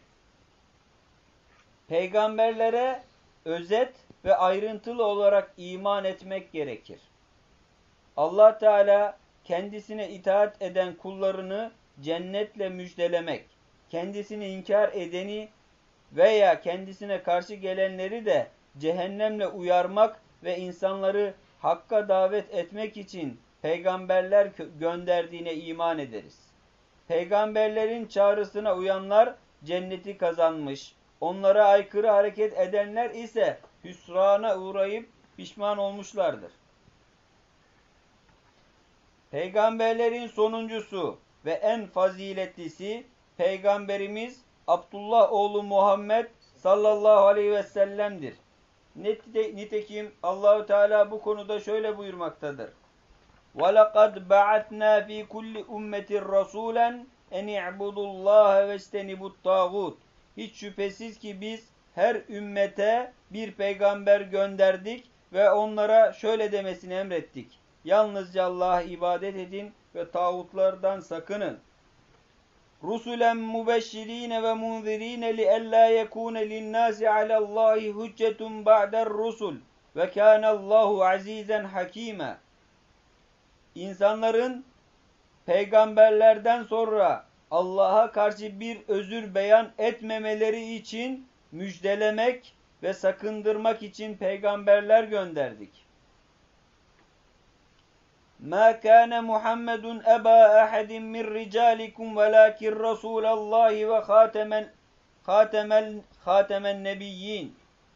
Peygamberlere özet ve ayrıntılı olarak iman etmek gerekir. Allah Teala kendisine itaat eden kullarını cennetle müjdelemek, kendisini inkar edeni veya kendisine karşı gelenleri de cehennemle uyarmak ve insanları hakka davet etmek için peygamberler gönderdiğine iman ederiz. Peygamberlerin çağrısına uyanlar cenneti kazanmış, onlara aykırı hareket edenler ise hüsrana uğrayıp pişman olmuşlardır. Peygamberlerin sonuncusu ve en faziletlisi Peygamberimiz Abdullah oğlu Muhammed sallallahu aleyhi ve sellem'dir. Nitekim Allahu Teala bu konuda şöyle buyurmaktadır. وَلَقَدْ بَعَثْنَا ف۪ي كُلِّ اُمَّةٍ رَسُولًا اَنْ اِعْبُدُوا اللّٰهَ وَاسْتَنِبُوا الطَّاغُوتِ. Hiç şüphesiz ki biz her ümmete bir peygamber gönderdik ve onlara şöyle demesini emrettik. Yalnızca Allah'a ibadet edin ve tağutlardan sakının. رُسُلًا مُبَشِّر۪ينَ وَمُنْذِر۪ينَ لِأَلَّا يَكُونَ لِلنَّاسِ عَلَى اللّٰهِ حُجَّةٌ بَعْدَ الرُّسُلِ وَكَانَ اللّٰهُ عَز۪يزًا حَك۪يمًا. İnsanların peygamberlerden sonra Allah'a karşı bir özür beyan etmemeleri için müjdelemek ve sakındırmak için peygamberler gönderdik. مَا كَانَ مُحَمَّدٌ أَبَا أَحَدٍ مِّنْ رِجَالِكُمْ وَلَاكِنْ رَسُولَ اللّٰهِ وَخَاتَمَ خاتم خاتم النَّبِيِّينَ.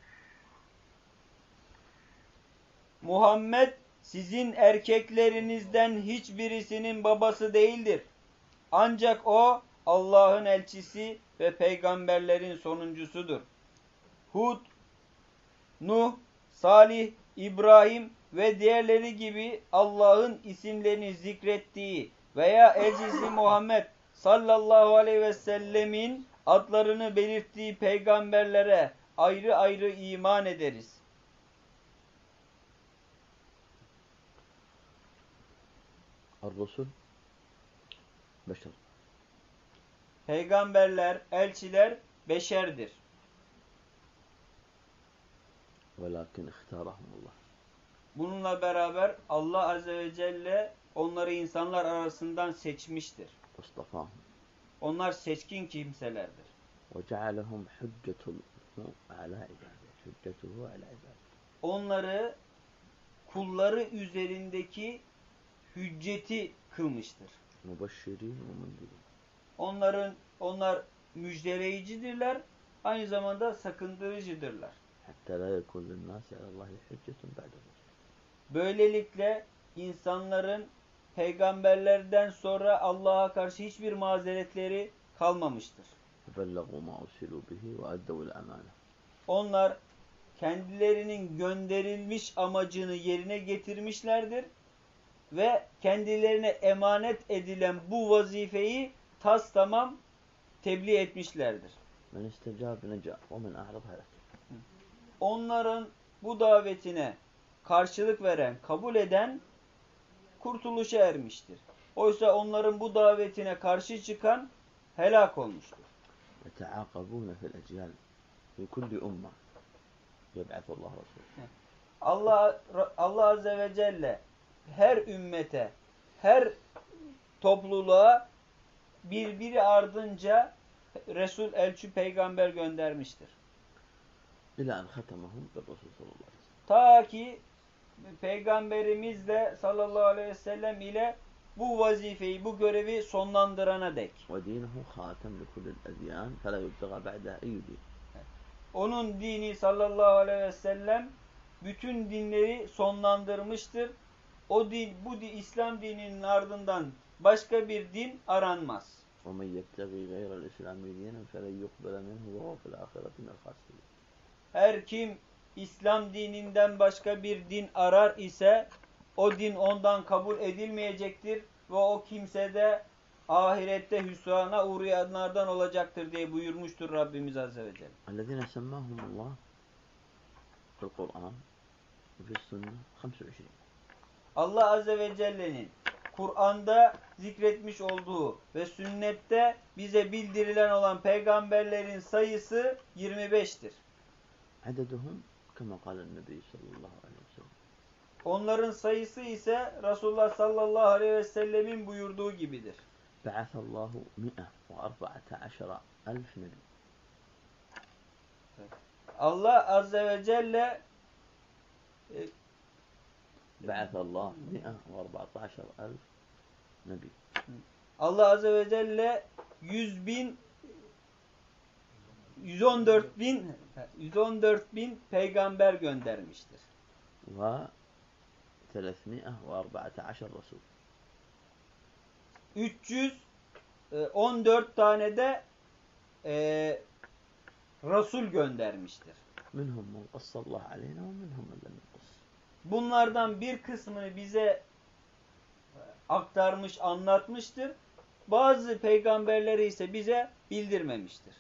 Muhammed sizin erkeklerinizden hiçbirisinin babası değildir. Ancak o Allah'ın elçisi ve peygamberlerin sonuncusudur. Hud, Nuh, Salih, İbrahim ve diğerleri gibi Allah'ın isimlerini zikrettiği veya elçisi Muhammed sallallahu aleyhi ve sellemin adlarını belirttiği peygamberlere ayrı ayrı iman ederiz. الرسل بشر. Peygamberler, elçiler beşerdir. ولكن اختارهم الله. Bununla beraber Allah Azze ve Celle onları insanlar arasından seçmiştir. واصطفاهم. Onlar seçkin kimselerdir. وجعلهم حجة على عباده. حجته على عباده. Onları kulları üzerindeki hücceti kılmıştır. مبشرين ومنذرين. Onların onlar müjdeleyicidirler, aynı zamanda sakındırıcıdırlar. حتى لا يكون للناس على الله حجة بعد الرسل. Böylelikle insanların peygamberlerden sonra Allah'a karşı hiçbir mazeretleri kalmamıştır. فبلغوا ما أرسلوا به وأدوا الأمانة. Onlar kendilerinin gönderilmiş amacını yerine getirmişlerdir ve kendilerine emanet edilen bu vazifeyi tas tamam tebliğ etmişlerdir. من استجاب نجا ومن أعرض هلك. Onların bu davetine karşılık veren, kabul eden kurtuluşa ermiştir. Oysa onların bu davetine karşı çıkan helak olmuştur. يتعاقبون في الأجيال في كل أمة يبعث الله رسول. Allah Allah Azze ve Celle her ümmete, her topluluğa birbiri ardınca Resul, elçi, peygamber göndermiştir. إلى أن ختمهم بالرسول صلى الله عليه وسلم. Ta ki Peygamberimizle sallallahu aleyhi ve sellem ile bu vazifeyi, bu görevi sonlandırana dek. ودينه خاتم لكل الأديان فلا يبتغى بعدها أي دين. Onun dini sallallahu aleyhi ve sellem bütün dinleri sonlandırmıştır. O din, bu din, İslam dininin ardından başka bir din aranmaz. ومن يبتغي غير الإسلام دينا فلن يقبل منه وهو في الآخرة من الخاسرين. Her kim İslam dininden başka bir din arar ise o din ondan kabul edilmeyecektir ve o kimse de ahirette hüsrana uğrayanlardan olacaktır diye buyurmuştur Rabbimiz Azze ve Celle. الذين سماهم الله في القرآن وفي السنة خمسة وعشرين. Allah Azze ve Celle'nin Kur'an'da zikretmiş olduğu ve sünnette bize bildirilen olan peygamberlerin sayısı yirmi beştir. عددهم كما قال النبي صلى الله عليه وسلم. Onların sayısı ise Resulullah sallallahu aleyhi ve sellemin buyurduğu gibidir. بعث الله مئة وأربعة عشر ألف نبي. Allah Azze ve Celle بعث الله مئة وأربعة عشر ألف نبي. Allah Azze ve Celle yüz bin yüz on dört bin yüz on dört bin peygamber göndermiştir. و ثلاثمائة وأربعة عشر رسول. üç yüz on dört tane de e, Resul göndermiştir. منهم من قص الله علينا ومنهم من لم يقص. Bunlardan bir kısmını bize aktarmış, anlatmıştır. Bazı peygamberleri ise bize bildirmemiştir.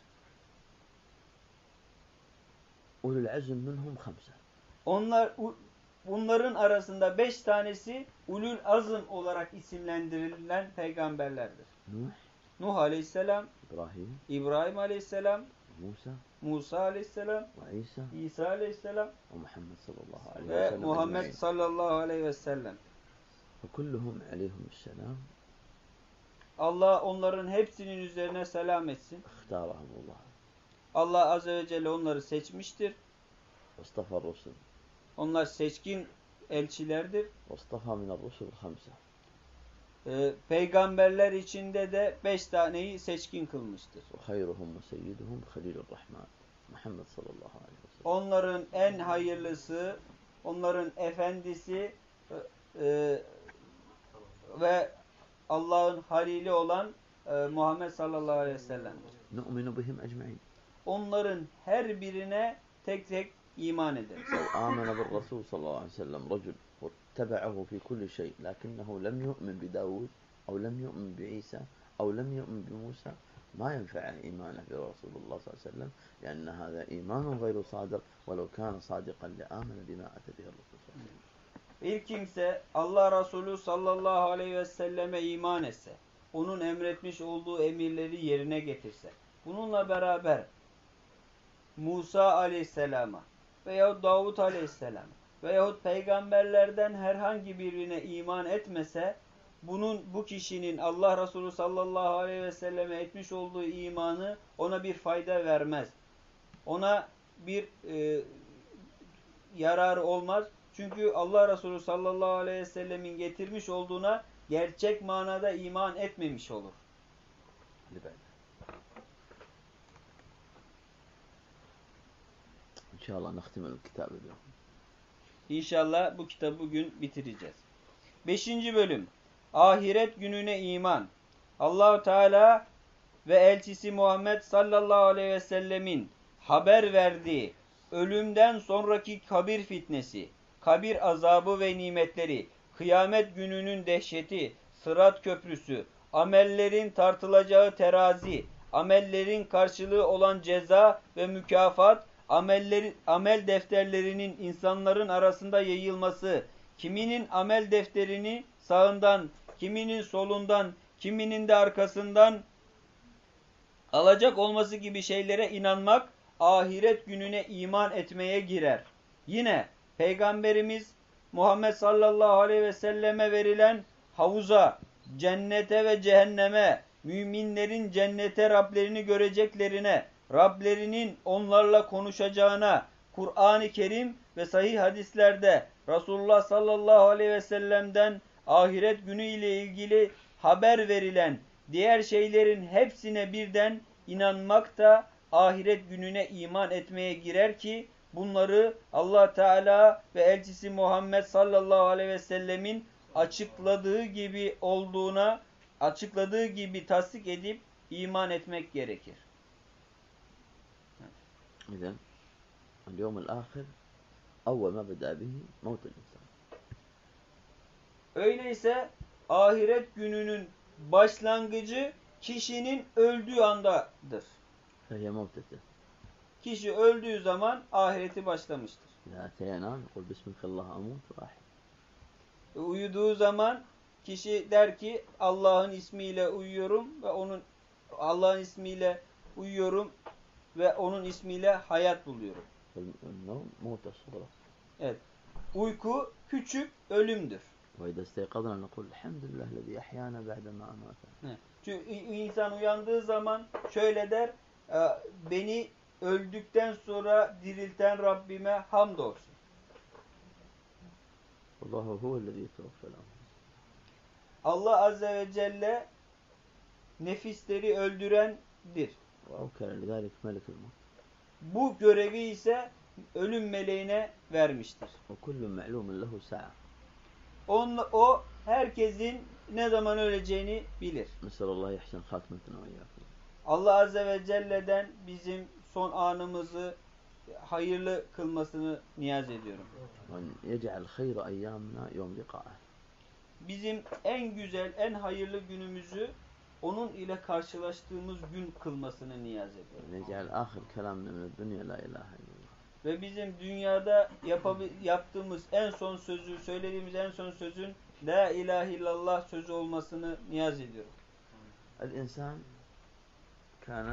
أولو العزم منهم خمسة. Onlar bunların arasında beş tanesi ulul azm olarak isimlendirilen peygamberlerdir. نوح. Nuh aleyhisselam, إبراهيم. İbrahim aleyhisselam, موسى. Musa aleyhisselam, وعيسى. İsa aleyhisselam ومحمد صلى الله عليه ve وسلم Muhammed أجمعين. sallallahu aleyhi ve sellem. وكلهم عليهم السلام. Allah onların hepsinin üzerine selam etsin. اختارهم الله. Allah azze ve celle onları seçmiştir. واصطفى الرسل. Onlar seçkin elçilerdir. واصطفى من الرسل خمسة. Ee, peygamberler içinde de beş taneyi seçkin kılmıştır. وخيرهم وسيدهم خليل الرحمن محمد صلى الله عليه وسلم. Onların en hayırlısı, onların efendisi e, ve Allah'ın halili olan e, Muhammed sallallahu aleyhi ve sellem'dir. نؤمن بهم أجمعين. Onların her birine tek tek iman ederiz. آمن بالرسول صلى الله عليه وسلم رجل واتبعه في كل شيء لكنه لم يؤمن بداود أو لم يؤمن بعيسى أو لم يؤمن بموسى ما ينفعه إيمانه برسول الله صلى الله عليه وسلم لأن هذا إيمان غير صادق ولو كان صادقا لآمن بما أتى به الرسول صلى الله عليه وسلم. Bir kimse Allah Resulü sallallahu aleyhi ve selleme iman etse, onun emretmiş olduğu emirleri yerine getirse, bununla beraber Musa aleyhisselama veyahut Davut aleyhisselam veyahut peygamberlerden herhangi birine iman etmese, bunun bu kişinin Allah Resulü sallallahu aleyhi ve selleme etmiş olduğu imanı ona bir fayda vermez. Ona bir e, yararı olmaz. Çünkü Allah Resulü sallallahu aleyhi ve sellemin getirmiş olduğuna gerçek manada iman etmemiş olur. İnşallah nahtimel kitabı diyor. İnşallah bu kitabı bugün bitireceğiz. Beşinci bölüm. ahiret gününe iman. Allah-u Teala ve elçisi Muhammed sallallahu aleyhi ve sellemin haber verdiği ölümden sonraki kabir fitnesi, kabir azabı ve nimetleri, kıyamet gününün dehşeti, Sırat köprüsü, amellerin tartılacağı terazi, amellerin karşılığı olan ceza ve mükafat, amelleri, amel defterlerinin insanların arasında yayılması, kiminin amel defterini sağından, kiminin solundan, kiminin de arkasından alacak olması gibi şeylere inanmak, ahiret gününe iman etmeye girer. Yine Peygamberimiz Muhammed sallallahu aleyhi ve selleme verilen havuza, cennete ve cehenneme, müminlerin cennete Rablerini göreceklerine, Rablerinin onlarla konuşacağına, Kur'an-ı Kerim ve sahih hadislerde Resulullah sallallahu aleyhi ve sellem'den ahiret günü ile ilgili haber verilen diğer şeylerin hepsine birden inanmak da ahiret gününe iman etmeye girer ki bunları Allah Teala ve elçisi Muhammed sallallahu aleyhi ve sellemin açıkladığı gibi olduğuna, açıkladığı gibi tasdik edip iman etmek gerekir. إذن اليوم الآخر أول ما بدأ به موت الإنسان. Öyleyse ahiret gününün başlangıcı kişinin öldüğü andadır. فهي موتته. Kişi öldüğü zaman ahireti başlamıştır. إذا أتى ينام يقول بسمك الله أموت وأحيا. Uyuduğu zaman kişi der ki Allah'ın ismiyle uyuyorum ve onun Allah'ın ismiyle uyuyorum ve onun ismiyle hayat buluyorum. النوم موت الصغرى. Evet. Uyku küçük ölümdür. وإذا استيقظنا نقول الحمد لله الذي أحيانا بعدما أماتنا. Çünkü insan uyandığı zaman şöyle der, beni öldükten sonra dirilten Rabbime hamdolsun. والله هو الذي يتوفى الأنفس. Allah Azze ve Celle nefisleri öldürendir. وأوكل لذلك ملك الموت. Bu görevi ise ölüm meleğine vermiştir. وكل معلوم له ساعة. On, o herkesin ne zaman öleceğini bilir. نسأل الله يحسن خاتمتنا وإياكم. Allah Azze ve Celle'den bizim son anımızı hayırlı kılmasını niyaz ediyorum. وأن يجعل خير أيامنا يوم لقائه. Bizim en güzel, en hayırlı günümüzü onun ile karşılaştığımız gün kılmasını niyaz ediyorum. يجعل آخر كلامنا من الدنيا لا إله إلا الله. Ve bizim dünyada yaptığımız en son sözü, söylediğimiz en son sözün La ilahe illallah sözü olmasını niyaz ediyorum. الإنسان كان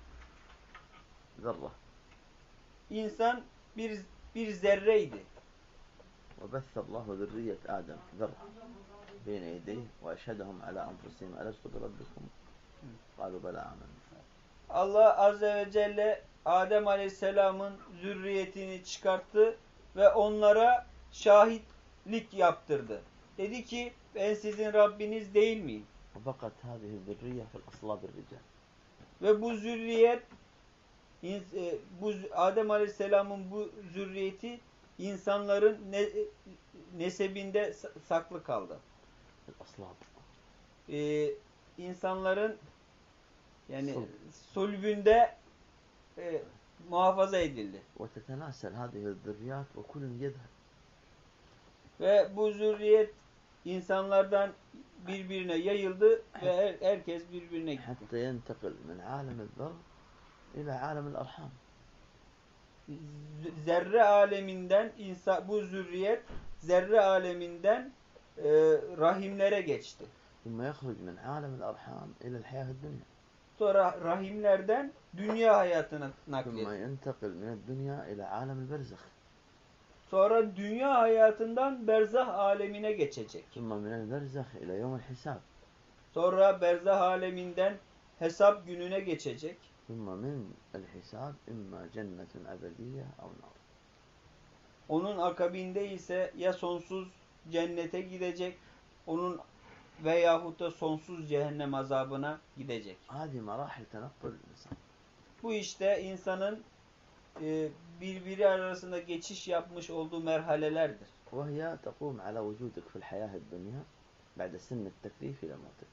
ذرة. İnsan bir bir zerreydi. وبث الله ذرية آدم ذرة بين يديه وأشهدهم على أنفسهم ألست بربكم قالوا بلى آمنا. Allah Azze ve Celle Adem Aleyhisselam'ın zürriyetini çıkarttı ve onlara şahitlik yaptırdı. Dedi ki ben sizin Rabbiniz değil miyim? وبقت هذه الذرية في الأصلاب الرجال. Ve bu zürriyet bu Adem Aleyhisselam'ın bu zürriyeti insanların ne, nesebinde saklı kaldı. الأصلاب. Ee, insanların yani sulbünde e, muhafaza edildi. وتتناسل هذه الذريات وكل يذهب. Ve bu zürriyet insanlardan birbirine yayıldı ve her, herkes birbirine gitti. حتى ينتقل من عالم الذر إلى عالم الأرحام. Zerre aleminden insan bu zürriyet zerre aleminden e, rahimlere geçti. ثم يخرج من عالم الأرحام إلى الحياة الدنيا. Sonra rahimlerden dünya hayatına ثم nakledildi. ينتقل من الدنيا إلى عالم البرزخ. Sonra dünya hayatından berzah alemine geçecek. ثم من البرزخ إلى يوم الحساب. Sonra berzah aleminden hesap gününe geçecek. ثم من الحساب إما جنة أبدية أو نار. Onun akabinde ise ya sonsuz cennete gidecek, onun veyahut da sonsuz cehennem azabına gidecek. هذه مراحل تنقل الإنسان. Bu işte insanın e, birbiri arasında geçiş yapmış olduğu merhalelerdir. وهي تقوم على وجودك في الحياة الدنيا. بعد سن التكليف إلى موتك.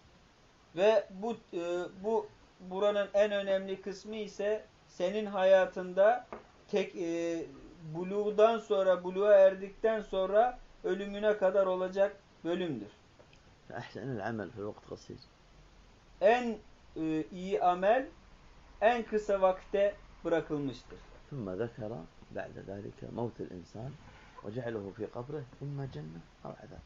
Ve bu e, bu buranın en önemli kısmı ise senin hayatında tek e, buluğdan sonra, buluğa erdikten sonra ölümüne kadar olacak bölümdür. فأحسن العمل في الوقت قصير. En e, iyi amel en kısa vakitte bırakılmıştır. ثم ذكر بعد ذلك موت الإنسان وجعله في قبره إما جنة أو عذاب.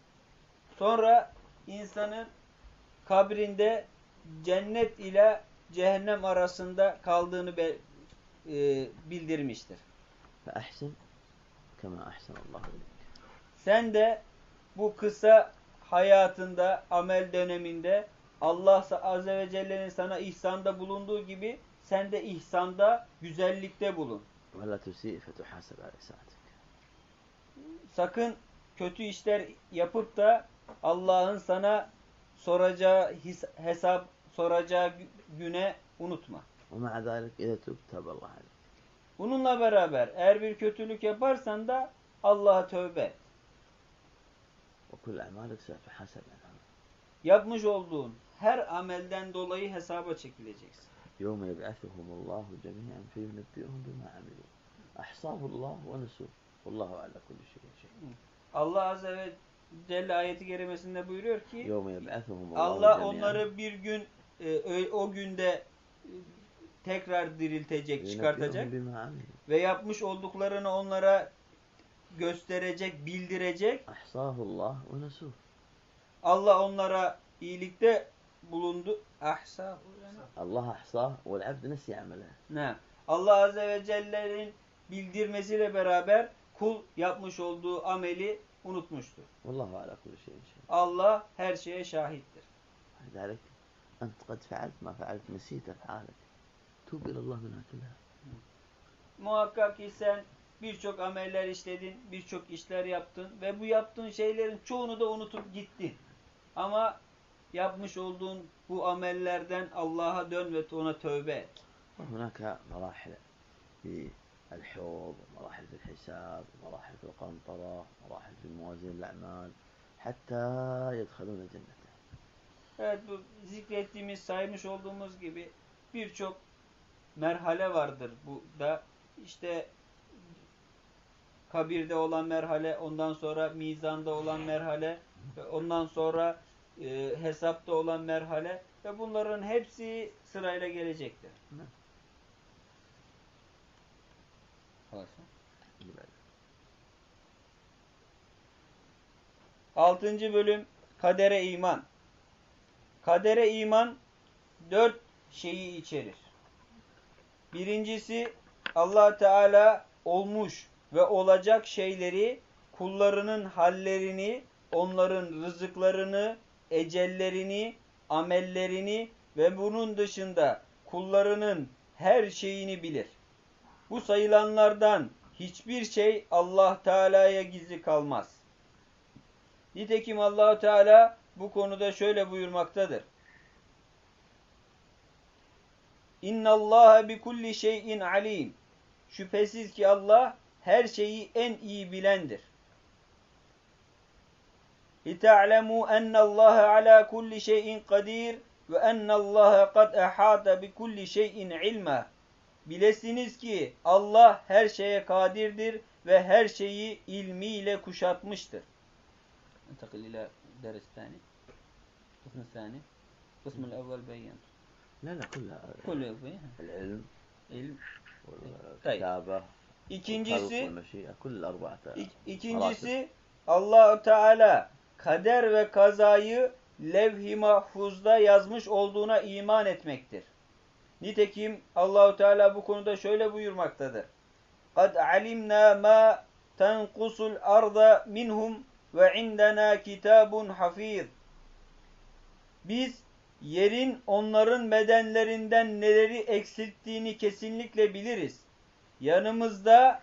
Sonra insanın kabrinde cennet ile cehennem arasında kaldığını be, e, bildirmiştir. فأحسن كما أحسن الله إليك. Sen de bu kısa hayatında, amel döneminde Allah Azze ve Celle'nin sana ihsanda bulunduğu gibi sen de ihsanda, güzellikte bulun. ولا تسيء فتحاسب على إساءتك. Sakın kötü işler yapıp da Allah'ın sana soracağı hesap soracağı güne unutma. ومع ذلك إذا تبت تاب الله عليك. Bununla beraber eğer bir kötülük yaparsan da Allah'a tövbe et. وكل أعمالك ستحاسب عنها. Yapmış olduğun her amelden dolayı hesaba çekileceksin. يوم يبعثهم الله جميعا فينبئهم بما عملوا أحصاه الله ونسوه والله على كل شيء شهيد. Allah Azze ve Celle ayeti kerimesinde buyuruyor ki يوم يبعثهم الله Allah جميعا onları bir gün e, o günde e, tekrar diriltecek, çıkartacak فينبئهم بما عملوا ve yapmış olduklarını onlara gösterecek, bildirecek. أحصاه الله ونسوه. Allah onlara iyilikte bulundu. Ahsa. الله أحصاه والعبد نسي عمله. Ne? Allah Azze ve Celle'nin bildirmesiyle beraber kul yapmış olduğu ameli unutmuştur. والله على كل شيء شهيد. Allah her şeye şahittir. لذلك أنت قد فعلت ما فعلت نسيت أفعالك توب إلى الله منها كلها. Muhakkak ki sen birçok ameller işledin, birçok işler yaptın ve bu yaptığın şeylerin çoğunu da unutup gittin. Ama yapmış olduğun bu amellerden Allah'a dön ve ona tövbe et. وهناك مراحل في الحوض ومراحل في الحساب ومراحل في القنطرة ومراحل في موازين الأعمال حتى يدخلون الجنة. Evet, bu zikrettiğimiz, saymış olduğumuz gibi birçok merhale vardır. Bu da işte kabirde olan merhale, ondan sonra mizanda olan merhale, ve ondan sonra e, hesapta olan merhale ve bunların hepsi sırayla gelecektir. Altıncı bölüm kadere iman. Kadere iman dört şeyi içerir. Birincisi Allah Teala olmuş ve olacak şeyleri, kullarının hallerini, onların rızıklarını, ecellerini, amellerini ve bunun dışında kullarının her şeyini bilir. Bu sayılanlardan hiçbir şey Allah Teala'ya gizli kalmaz. Nitekim Allah Teala bu konuda şöyle buyurmaktadır. İnnallâhe bikulli şeyin alim. Şüphesiz ki Allah her şeyi en iyi bilendir. لِتَعْلَمُوا اَنَّ اللّٰهَ عَلَى كُلِّ شَيْءٍ قَدِيرٍ وَاَنَّ اللّٰهَ قَدْ اَحَاطَ بِكُلِّ شَيْءٍ عِلْمًا. Bilesiniz ki Allah her şeye kadirdir ve her şeyi ilmiyle kuşatmıştır. انتقل إلى درس ثاني. القسم الثاني. القسم الأول بيّن. لا لا كلها. كله بيّن. العلم. علم. والكتابة. İkincisi, كل أربعة. İkincisi Allah Teala kader ve kazayı levh-i mahfuzda yazmış olduğuna iman etmektir. Nitekim Allahu Teala bu konuda şöyle buyurmaktadır. قَدْ عَلِمْنَا مَا تَنْقُسُ الْأَرْضَ مِنْهُمْ وَعِنْدَنَا كِتَابٌ حَفِيظٌ. Biz yerin onların bedenlerinden neleri eksilttiğini kesinlikle biliriz. Yanımızda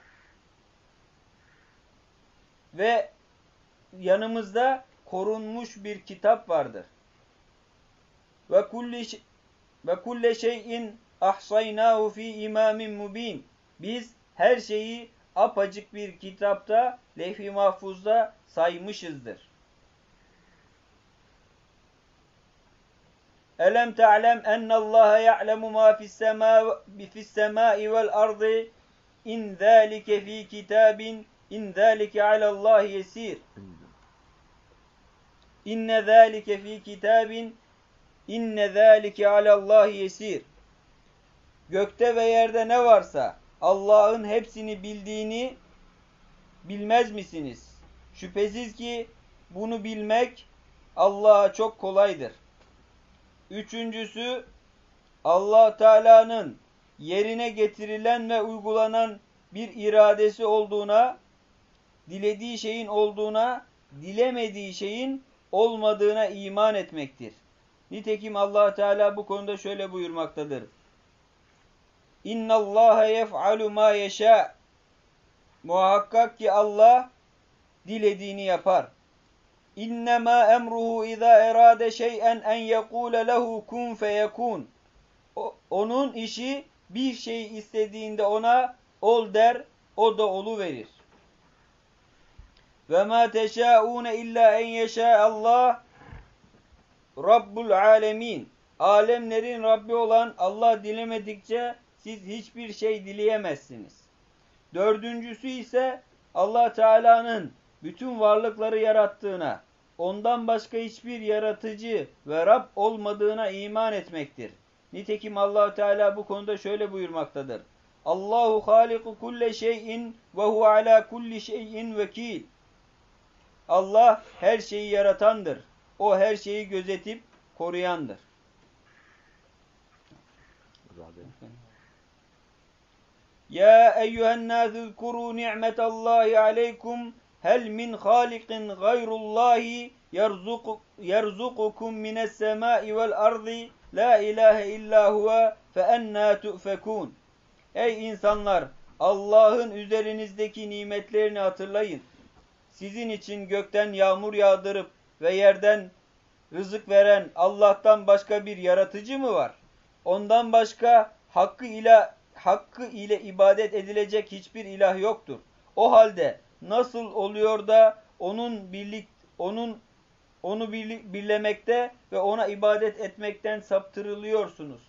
ve yanımızda korunmuş bir kitap vardır. Ve kulli ve kulle şeyin ahsaynahu fi imamin mubin. Biz her şeyi apacık bir kitapta, levh-i mahfuzda saymışızdır. Elem ta'lem ennallaha ya'lemu ma fis semâi fis semâi vel ardı in zâlike fî kitâbin in zâlike alallâhi yesîr. İnne zâlike fî kitâbin inne zâlike alallâhi yesîr. Gökte ve yerde ne varsa Allah'ın hepsini bildiğini bilmez misiniz? Şüphesiz ki bunu bilmek Allah'a çok kolaydır. Üçüncüsü, Allah Teala'nın yerine getirilen ve uygulanan bir iradesi olduğuna, dilediği şeyin olduğuna, dilemediği şeyin olmadığına iman etmektir. Nitekim Allah Teala bu konuda şöyle buyurmaktadır. İnna Allaha yef'alu ma yeşâ. Muhakkak ki Allah dilediğini yapar. İnnemâ emruhu izâ erâde şey'en en yekûle lehu kun feyekûn. Onun işi bir şey istediğinde ona ol der, o da oluverir. Ve mâ teşâûne illâ en yeşâ'allâh Rabbul âlemîn. Alemlerin Rabbi olan Allah dilemedikçe siz hiçbir şey dileyemezsiniz. Dördüncüsü ise Allah Teala'nın bütün varlıkları yarattığına, ondan başka hiçbir yaratıcı ve Rab olmadığına iman etmektir. Nitekim Allah Teala bu konuda şöyle buyurmaktadır. Allahu haliku kulle şeyin ve huve ala kulli şeyin vekil. Allah her şeyi yaratandır. O her şeyi gözetip koruyandır. Ya eyyühennâzü zkurû ni'metallâhi aleykum hel min hâlikin gayrullâhi yerzukukum minessemâi vel ardı la ilahe illa huve fe ennâ tu'fekûn. Ey insanlar! Allah'ın üzerinizdeki nimetlerini hatırlayın. Sizin için gökten yağmur yağdırıp ve yerden rızık veren Allah'tan başka bir yaratıcı mı var? Ondan başka hakkı ile hakkı ile ibadet edilecek hiçbir ilah yoktur. O halde nasıl oluyor da onun birlik onun onu birlik, birlemekte ve ona ibadet etmekten saptırılıyorsunuz?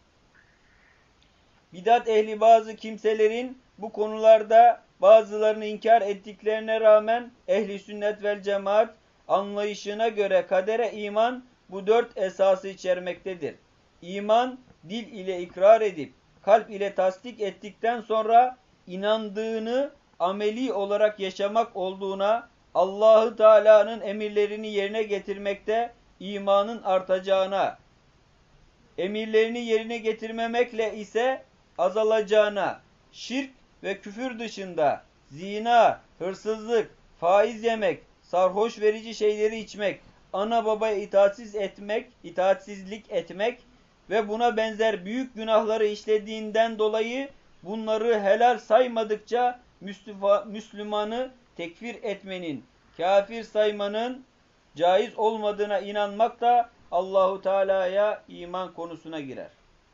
Bidat ehli bazı kimselerin bu konularda bazılarını inkar ettiklerine rağmen ehli sünnet vel cemaat anlayışına göre kadere iman bu dört esası içermektedir. İman, dil ile ikrar edip kalp ile tasdik ettikten sonra inandığını ameli olarak yaşamak olduğuna, Allah-u Teala'nın emirlerini yerine getirmekte imanın artacağına, emirlerini yerine getirmemekle ise azalacağına, şirk ve küfür dışında zina, hırsızlık, faiz yemek, sarhoş verici şeyleri içmek, ana babaya itaatsiz etmek, itaatsizlik etmek ve buna benzer büyük günahları işlediğinden dolayı bunları helal saymadıkça Müslümanı tekfir etmenin, kafir saymanın caiz olmadığına inanmak da Allahu Teala'ya iman konusuna girer.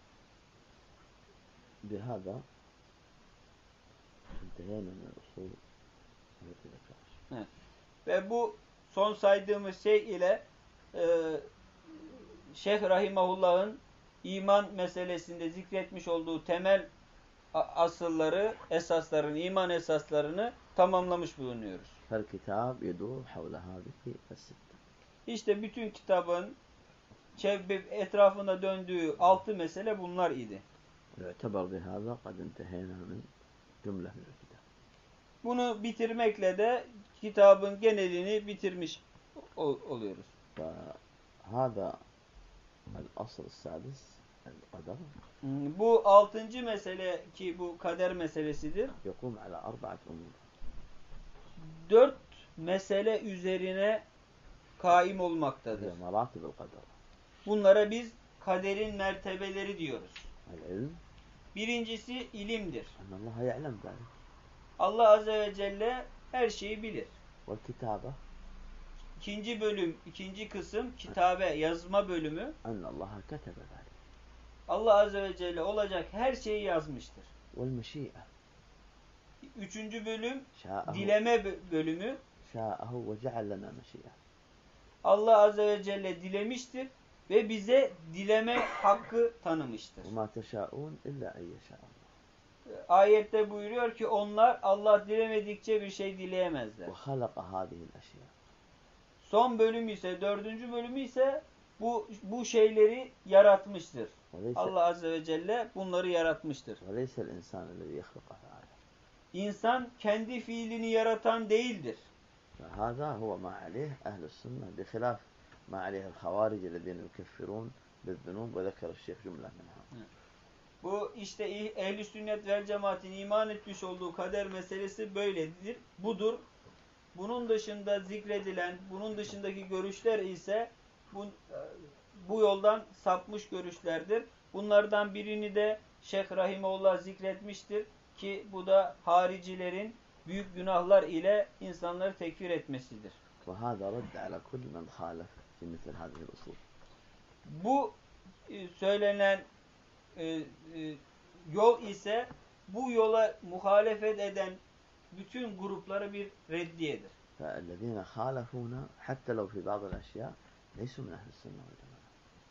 بهذا انتهينا من الأصول. Evet. Ve bu son saydığımız şey ile e, Şeyh Rahimahullah'ın iman meselesinde zikretmiş olduğu temel asılları, esaslarını, iman esaslarını tamamlamış bulunuyoruz. فالكتاب يدور حول هذه الستة. İşte bütün kitabın etrafında döndüğü altı mesele bunlar idi. يعتبر بهذا قد انتهينا من جملة من الكتاب. Bunu bitirmekle de kitabın genelini bitirmiş oluyoruz. فهذا الأصل السادس القدر. Bu altıncı mesele ki bu kader meselesidir. يقوم على أربعة أمور. Dört mesele üzerine kaim olmaktadır. مراتب القدر. Bunlara biz kaderin mertebeleri diyoruz. العلم. Birincisi ilimdir. أن الله يعلم ذلك. Allah Azze ve Celle her şeyi bilir. والكتابة. İkinci bölüm, ikinci kısım kitabe, yazma bölümü. أن الله كتب ذلك. Allah Azze ve Celle olacak her şeyi yazmıştır. والمشيئة. Üçüncü bölüm شاءه. dileme bölümü. شاءه وجعل لنا مشيئة. Allah Azze ve Celle dilemiştir ve bize dileme hakkı tanımıştır. وَمَا تَشَاءُونَ إِلَّا اَنْ يَشَاءَ اللّٰهُ. Ayette buyuruyor ki onlar Allah dilemedikçe bir şey dileyemezler. وَخَلَقَ هَذِهِ الْأَشْيَاءِ. Son bölüm ise, dördüncü bölümü ise bu bu şeyleri yaratmıştır. وَلَيْسَ Allah Azze ve Celle bunları yaratmıştır. وَلَيْسَ الْاِنْسَانُ الَّذِي يَخْلُقَ فَعَلَ. İnsan kendi fiilini yaratan değildir. فهذا هو ما عليه أهل السنة بخلاف ما عليه الخوارج الذين يكفرون بالذنوب وذكر الشيخ جملة منها. Bu işte ehl-i sünnet vel cemaatin iman etmiş olduğu kader meselesi böyledir. Budur. Bunun dışında zikredilen, bunun dışındaki görüşler ise bu, bu yoldan sapmış görüşlerdir. Bunlardan birini de Şeyh Rahimullah zikretmiştir ki bu da haricilerin büyük günahlar ile insanları tekfir etmesidir. وهذا رد على كل من خالف في مثل هذه الأصول. Bu e, söylenen e, e, yol ise bu yola muhalefet eden bütün gruplara bir reddiyedir. فالذين خالفونا حتى لو في بعض الأشياء ليسوا من أهل السنة والجماعة.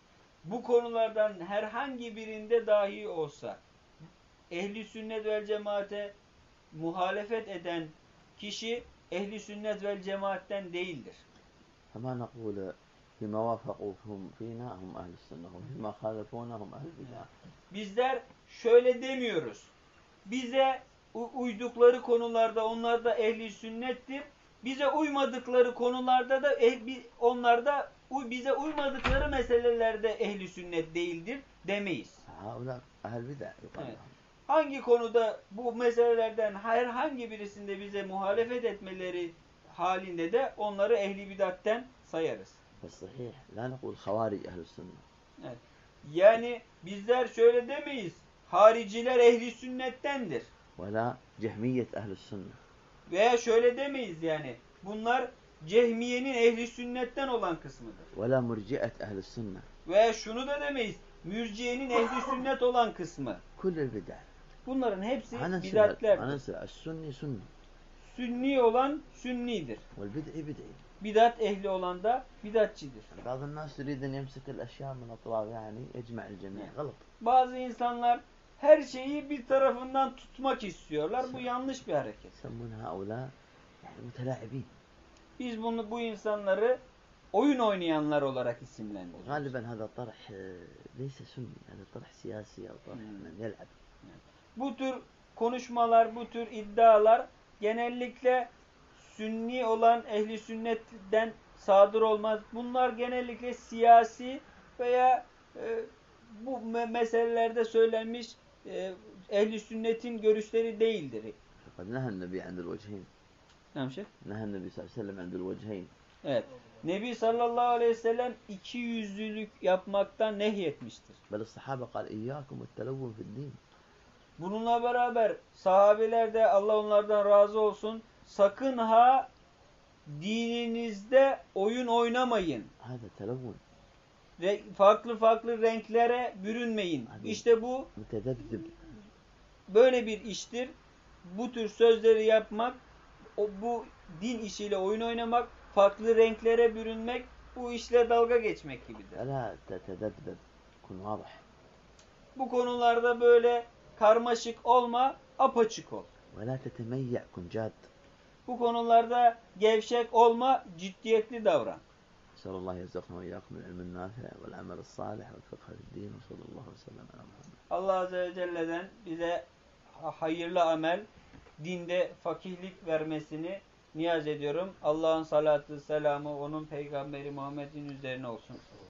Bu konulardan herhangi birinde dahi olsa ehli sünnet vel cemaate muhalefet eden kişi ehli sünnet vel cemaatten değildir. فما نقول فيما وافقوهم فينا هم أهل السنة وفيما خالفونا هم أهل البدع. Bizler şöyle demiyoruz. Bize uydukları konularda onlar da ehli sünnettir. Bize uymadıkları konularda da eh, onlar da bize uymadıkları meselelerde ehli sünnet değildir demeyiz. هؤلاء أهل بدع يقال Evet. لهم. Hangi konuda bu meselelerden herhangi birisinde bize muhalefet etmeleri halinde de onları ehli bidatten sayarız. فالصحيح لا نقول خوارج أهل السنة. Evet. Yani bizler şöyle demeyiz. Hariciler ehli sünnettendir. ولا جهمية أهل السنة. Veya şöyle demeyiz yani. Bunlar Cehmiye'nin ehli sünnetten olan kısmıdır. ولا مرجئة أهل السنة. Veya şunu da demeyiz. Mürciye'nin ehli sünnet olan kısmı. كل البدع. Bunların hepsi عناصر bidatlerdir. عناصر السني سني Sünni olan sünnidir. والبدعي بدعي. Bidat ehli olan da bidatçidir. بعض الناس يريد أن يمسك الأشياء من أطراف يعني يجمع الجميع غلط. Bazı insanlar her şeyi bir tarafından tutmak istiyorlar. Bu yanlış bir hareket. يسمون هؤلاء يعني متلاعبين. Biz bunu bu insanları oyun oynayanlar olarak isimlendiriyoruz. غالبا هذا طرح ليس سني هذا طرح سياسي أو طرح من يلعب. Bu tür konuşmalar, bu tür iddialar genellikle sünni olan ehli sünnetten sadır olmaz. Bunlar genellikle siyasi veya e, bu me meselelerde söylenmiş e, ehli sünnetin görüşleri değildir. فقد نهى النبي عند الوجهين. Tamam şey? نهى النبي صلى الله عليه وسلم عند الوجهين. Evet. Nebi sallallahu aleyhi ve sellem iki yüzlülük yapmaktan nehyetmiştir. بل الصحابة قال إياكم والتلون في الدين. Bununla beraber sahabeler de Allah onlardan razı olsun sakın ha dininizde oyun oynamayın. هذا تلون. Ve farklı farklı renklere bürünmeyin. Hadi. İşte bu متذبذب. böyle bir iştir. Bu tür sözleri yapmak, o, bu din işiyle oyun oynamak, farklı renklere bürünmek, bu işle dalga geçmek gibidir. فلا تتذبذب. كن واضح. Bu konularda böyle karmaşık olma, apaçık ol. ولا تتميع. كن جاد. Bu konularda gevşek olma, ciddiyetli davran. نسأل الله يرزقنا وإياكم العلم النافع والعمل الصالح والفقه في الدين وصلى الله وسلم على محمد. Allah Azze ve Celle'den bize hayırlı amel, dinde fakihlik vermesini niyaz ediyorum. Allah'ın salatı, selamı onun peygamberi Muhammed'in üzerine olsun.